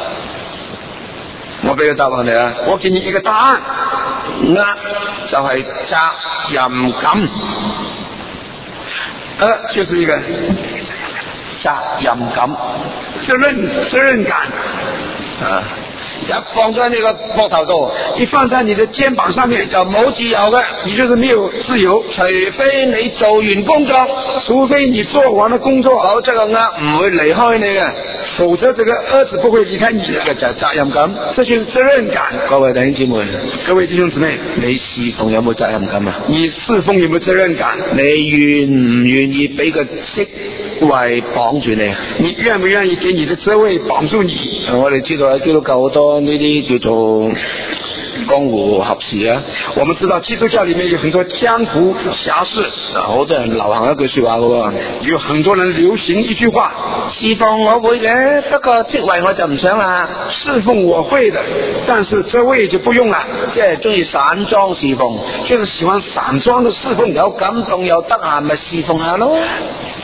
A: 我俾個答案你啊！
B: 我給你一個答案，
A: 軛就係責任感，
B: 軛就是一個
A: 責任感，
B: 責任責任感
A: 啊！一放在你個膊頭度，
B: 一放在你的肩膀上面
A: 就冇自由嘅，
B: 你就是沒有自由，
A: 除非你做完工作，
B: 除非你做完了工作，
A: 否則個軛唔會離開你嘅，
B: 否則這個軛子不會離開你嘅，
A: 就係責任感，
B: 這就是責任感。
A: 各位弟兄姊妹，
B: 各位弟兄姊妹，
A: 你侍奉有冇責任感啊？
B: 你侍奉有冇責任感？
A: 你願唔願意俾個職位綁住你？
B: 你願唔願意給你的職位綁住你？
A: 我哋知道喺基督教好多呢啲叫做江湖俠士啊，
B: 我們知道基督教裏面有很多江湖俠士，
A: 好多人流行一句說話嘅，
B: 有很多人流行一句話：
A: 侍奉我會嘅，不過職位我就唔想啦。
B: 侍奉我會的，但是職位就不用啦。
A: 即係中意散裝侍奉，
B: 就是喜歡散裝的侍奉，
A: 有感動又得閒咪侍奉下咯。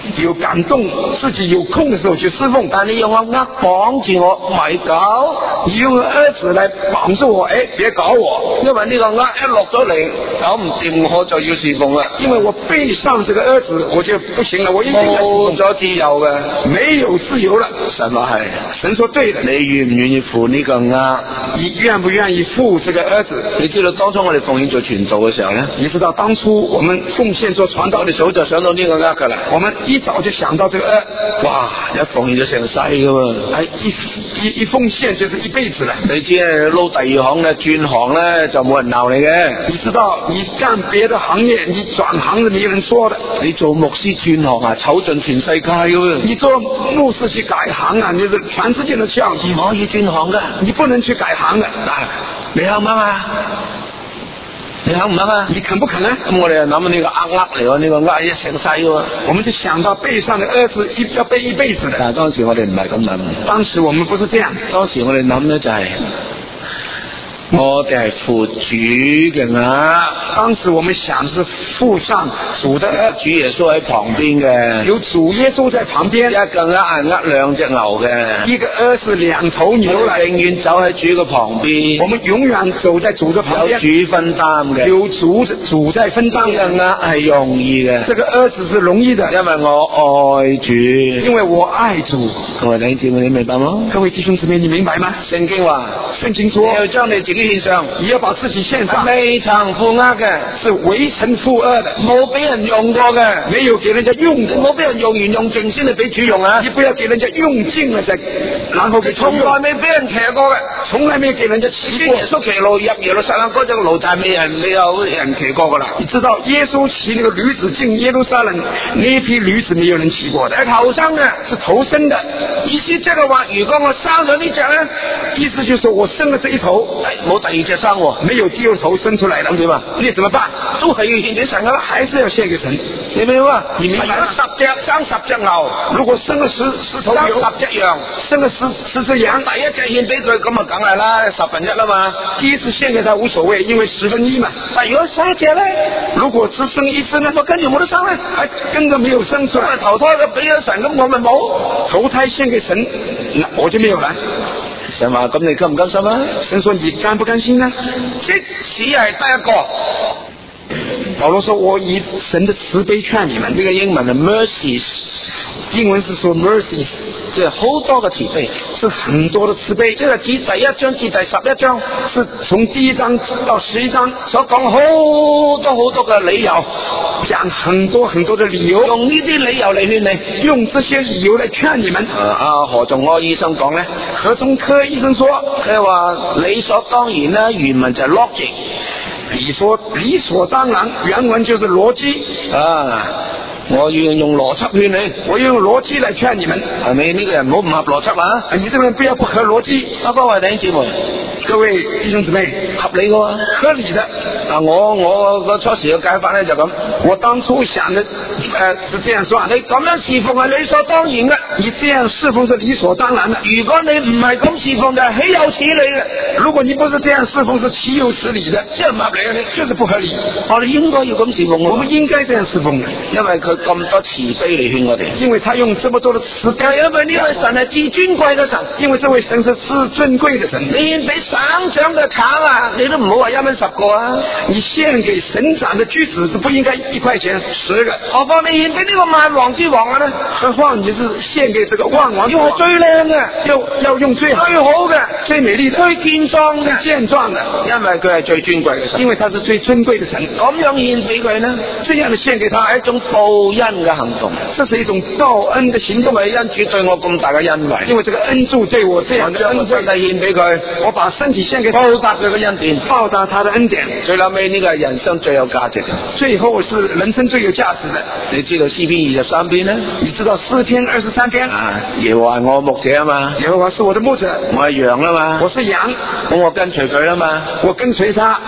B: 有感动，自己有空的时候去侍奉。
A: 但你用個軛綁住我，咪搞？
B: 你用個兒子來綁住我，哎，別搞我，
A: 因為呢個軛一落咗嚟，搞唔掂我就要侍奉啦。
B: 因為我背上這個兒子，我就不行了，我一定要
A: 冇咗自由嘅，
B: 沒有自由了。
A: 神話係，
B: 神說對的。
A: 你願唔願意負呢個軛？
B: 你願不願意負這個兒子？
A: 你知道當初我哋奉獻做傳道嘅時候咧，
B: 你知道當初我們奉獻做傳道，
A: 我哋早就想到呢個軛噶啦。
B: 我們一早就想到這個軛，
A: 哇！一奉獻咗成世噶喎，
B: 哎，一一一奉獻就是一輩子了。
A: 你知咧，撈第二行咧，轉行咧就冇人鬧你嘅。
B: 你知道，你幹別的行業，你轉行是沒人說的。
A: 你做牧師轉行啊，醜盡全世界噶喎。
B: 你做牧師去改行啊，你是全世界都笑。
A: 唔可以轉行噶，
B: 你不能去改行的。
A: 嗱，你肯唔肯啊？你肯唔肯啊？
B: 你肯不肯啊？
A: 咁我哋就諗呢個呃呃嚟喎，呢個呃一成世喎。
B: 我們就想到背上的兒子一要背一輩子的。
A: 但係當時我哋唔係咁諗。
B: 當時我們不是這樣。
A: 當時我哋諗咧就係、是。我哋係負主嘅軛，
B: 當時我們想是負上主的軛，
A: 主耶穌喺旁邊嘅，
B: 有主耶穌在旁邊，
A: 一個軛係呃兩隻牛嘅，
B: 一個軛是兩頭牛嚟，
A: 永遠走喺主嘅旁邊，
B: 我們永遠走在主的旁邊，
A: 有主分擔嘅，
B: 有主主在分擔，
A: 呢個軛係容易嘅，
B: 這個軛子是容易的，
A: 因為我愛主，
B: 因為我愛主。
A: 各位弟兄姊妹，你明白嗎？
B: 各位弟兄姊妹，你明白嗎？
A: 聖經話，
B: 聖經說，
A: 你要將你自己獻上，
B: 你要把自己獻上，
A: 未曾負軛嘅，
B: 是未曾負軛的，
A: 冇俾人用過嘅，
B: 沒有給人家用的，
A: 冇俾人用完用盡先嚟俾主用啊！
B: 你不要給人家用盡了再，然後給
A: 從來未俾人騎過嘅，
B: 從來沒有給人家騎過。
A: 耶穌騎驢入耶路撒冷嗰隻驢，但係未人未有人騎過噶啦。
B: 你知道耶穌騎那個驢子進耶路撒冷，那批驢子沒有人騎過的，
A: 係頭生嘅，
B: 是頭生的。
A: 意思即係話，如果我生咗呢隻咧，
B: 意思就是我生了這一頭，
A: 冇第二隻生喎，
B: 沒有第二頭生出來了，
A: 咁點啊？
B: 你怎麼辦？
A: 都係要獻俾神噶啦，
B: 還是要獻給神。
A: 你明白嗎？
B: 你明白嗎？
A: 如果十隻生十隻牛，
B: 如果生了十十頭牛，
A: 生十隻羊，
B: 生了十十隻羊，
A: 第一隻獻俾佢，咁啊梗係啦，十分一啦嘛。
B: 第一次獻給他無所謂，因為十分一嘛。
A: 但如果生一隻咧，
B: 如果只生一隻呢，
A: 我跟住冇得生咧，
B: 還跟着沒有生出來，
A: 投胎嘅俾咗神，咁我咪冇
B: 投胎獻給神，那我就沒有了。
A: 神話咁你甘唔甘心啊？
B: 神說你甘不甘心呢？
A: 即使係得一個。
B: 保羅說我以神的慈悲勸你們，
A: 呢個英文係 mercies，
B: 英文是說 mercies，
A: 即係好多嘅慈悲，
B: 是很多的慈悲，
A: 即係指第一章至第十一章，
B: 是從第一章到十一章
A: 所講好多好多嘅理由，
B: 講很多很多的理由，
A: 用呢啲理由嚟勸你，
B: 用這些理由嚟勸你們。
A: 啊，阿何仲柯醫生講咧，
B: 何仲柯醫生說，
A: 佢話理所當然啦，原文就係 logic。
B: 理所理所當然，原文就是邏輯
A: 啊！我要用邏輯勸你，
B: 我要用邏輯來勸你們，
A: 係咪呢個人唔好唔合邏輯啊？
B: 你這個人不要不合邏輯。
A: 啊，各位弟兄姊妹，
B: 各位弟兄姊妹，
A: 合理嘅喎，
B: 合理的。
A: 啊，我我個初時嘅解法咧就咁，
B: 我當初想的，呃，是這樣說，
A: 你咁樣侍奉係理所當然嘅，
B: 你這樣侍奉是理所當然的。
A: 如果你唔係咁侍奉就係豈有此理嘅。
B: 如果你不是這樣侍奉是豈有此理的，
A: 即係唔合理嘅，
B: 就是不合理。
A: 我哋應該要咁侍奉，
B: 我們應該這樣侍奉的，
A: 因為佢咁多慈悲嚟勸我哋，
B: 因為他用這麼多的慈悲，
A: 因為呢位神係至尊貴嘅神，
B: 因為這位神是至尊貴的神。
A: 你獻俾省長嘅橙啊，你都唔好話一蚊十個啊，
B: 你獻給省長的橘子是不應該一塊錢十個，
A: 何況你獻俾呢個萬王之王啊呢？
B: 何況你是獻給這個萬王之王，
A: 要係最靚嘅，
B: 要要用最好
A: 最好嘅、
B: 最美麗的、
A: 最健壯嘅、
B: 健壯的，
A: 因為佢係最尊貴嘅神，
B: 因為他是最尊貴的神。
A: 咁樣獻俾佢呢，
B: 這樣的獻給他
A: 係一種報恩嘅行動，
B: 這是一種報恩的行動。
A: 因為恩主對我咁大嘅恩惠，
B: 因為這個恩主對我這樣的恩惠，
A: 我將身體獻俾佢，
B: 我把身體獻給他，
A: 報答佢嘅恩典，
B: 報答他的恩典。
A: 最後尾呢個係人生最有價值嘅，
B: 最後是人生最有價值的。
A: 你知道詩篇二十三篇呢？
B: 你知道詩篇二十三篇
A: 啊？耶和華我牧者啊嘛，
B: 耶和華是我的牧者，
A: 我係羊啦嘛，
B: 我是羊，
A: 咁我跟隨佢啦嘛，
B: 我跟隨他。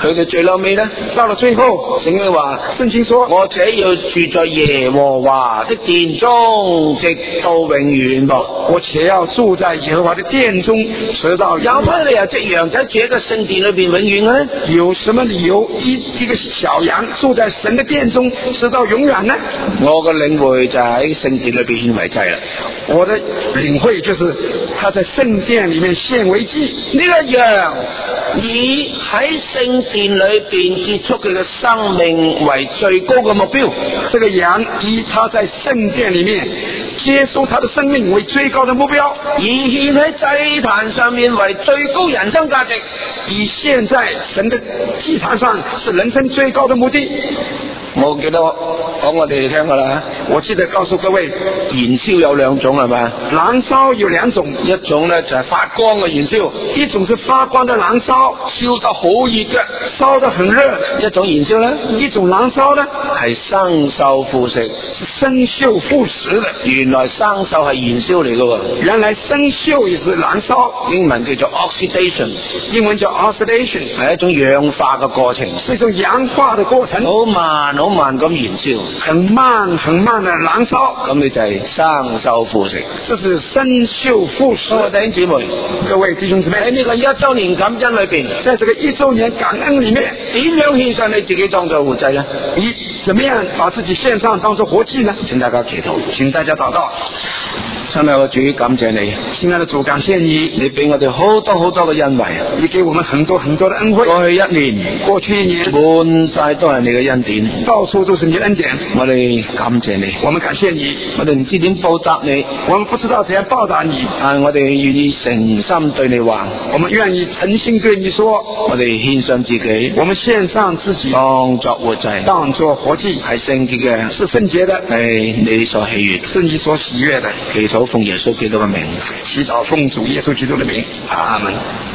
A: 佢哋最後尾咧，
B: 到了最後，
A: 聖經話，
B: 聖經說，
A: 我且要住在耶和華的殿中，直到永遠噃。
B: 我且要住在耶和華的殿中，直到永遠。
A: 有乜理由隻羊仔住喺個聖殿裏邊永遠嘅呢？
B: 有什麼理由一一個小羊住在神的殿中，直到永遠呢？
A: 我嘅領會就喺聖殿裏邊獻為祭啦。
B: 我的領會就是他在聖殿裏面獻為祭。
A: 呢個羊以喺聖殿裏邊結束佢嘅生命為最高嘅目標。
B: 這個羊以他在聖殿裏面接受他的生命為最高的目標，
A: 以獻喺祭壇上面為最高人生價值，
B: 以現在神的祭壇上是人生最高的目的。
A: 我記得講我哋聽過啦，
B: 我記得告訴各位，
A: 燃燒有兩種係嘛？
B: 燃燒有兩種，
A: 一種咧就係發光嘅燃燒，
B: 一種是發光的燃燒，
A: 燒得好熱嘅，
B: 燒得很熱的；
A: 一種燃燒咧，
B: 一種燃燒呢
A: 係生鏽腐蝕，
B: 是生鏽腐蝕的。
A: 原來生鏽係燃燒嚟嘅喎，
B: 原來生鏽也是燃燒，
A: 英文叫做 oxidation，
B: 英文叫 oxidation，
A: 係一種氧化嘅過程，
B: 是一種氧化的過程，
A: 好慢好慢咁燃燒，
B: 很慢很慢的燃燒，
A: 咁你就係生鏽腐蝕，
B: 這是生鏽腐蝕。
A: 各位弟兄姊妹，
B: 各位弟兄姊妹，
A: 喺呢個一周年感恩裏邊，
B: 在這個一周年感恩裏面，
A: 點樣獻上你自己當作活祭呢？
B: 你怎麼樣把自己獻上當作活祭呢？
A: 請大家祈禱，
B: 請大家禱告。
A: 親愛的主，感謝你，
B: 親愛的主，感謝你，
A: 你俾我哋好多好多嘅恩惠，
B: 你給我們很多很多的恩惠。
A: 過去一年，
B: 過去一年，
A: 滿晒都係你嘅恩典，
B: 到處都是你的恩典。
A: 我哋感謝你，
B: 我們感謝你，
A: 我哋唔知點報答你，
B: 我們不知道怎樣報答你，
A: 但我哋願意誠心對你話，
B: 我們願意誠心對你說，
A: 我哋獻上自己，
B: 我們獻上自己
A: 當作活祭，
B: 當作活祭，
A: 係聖潔嘅，
B: 是聖潔的，
A: 係你所喜悅，
B: 是你所喜悅的。
A: 祈禱奉耶穌基督嘅名，
B: 祈禱奉主耶穌基督的名，阿門。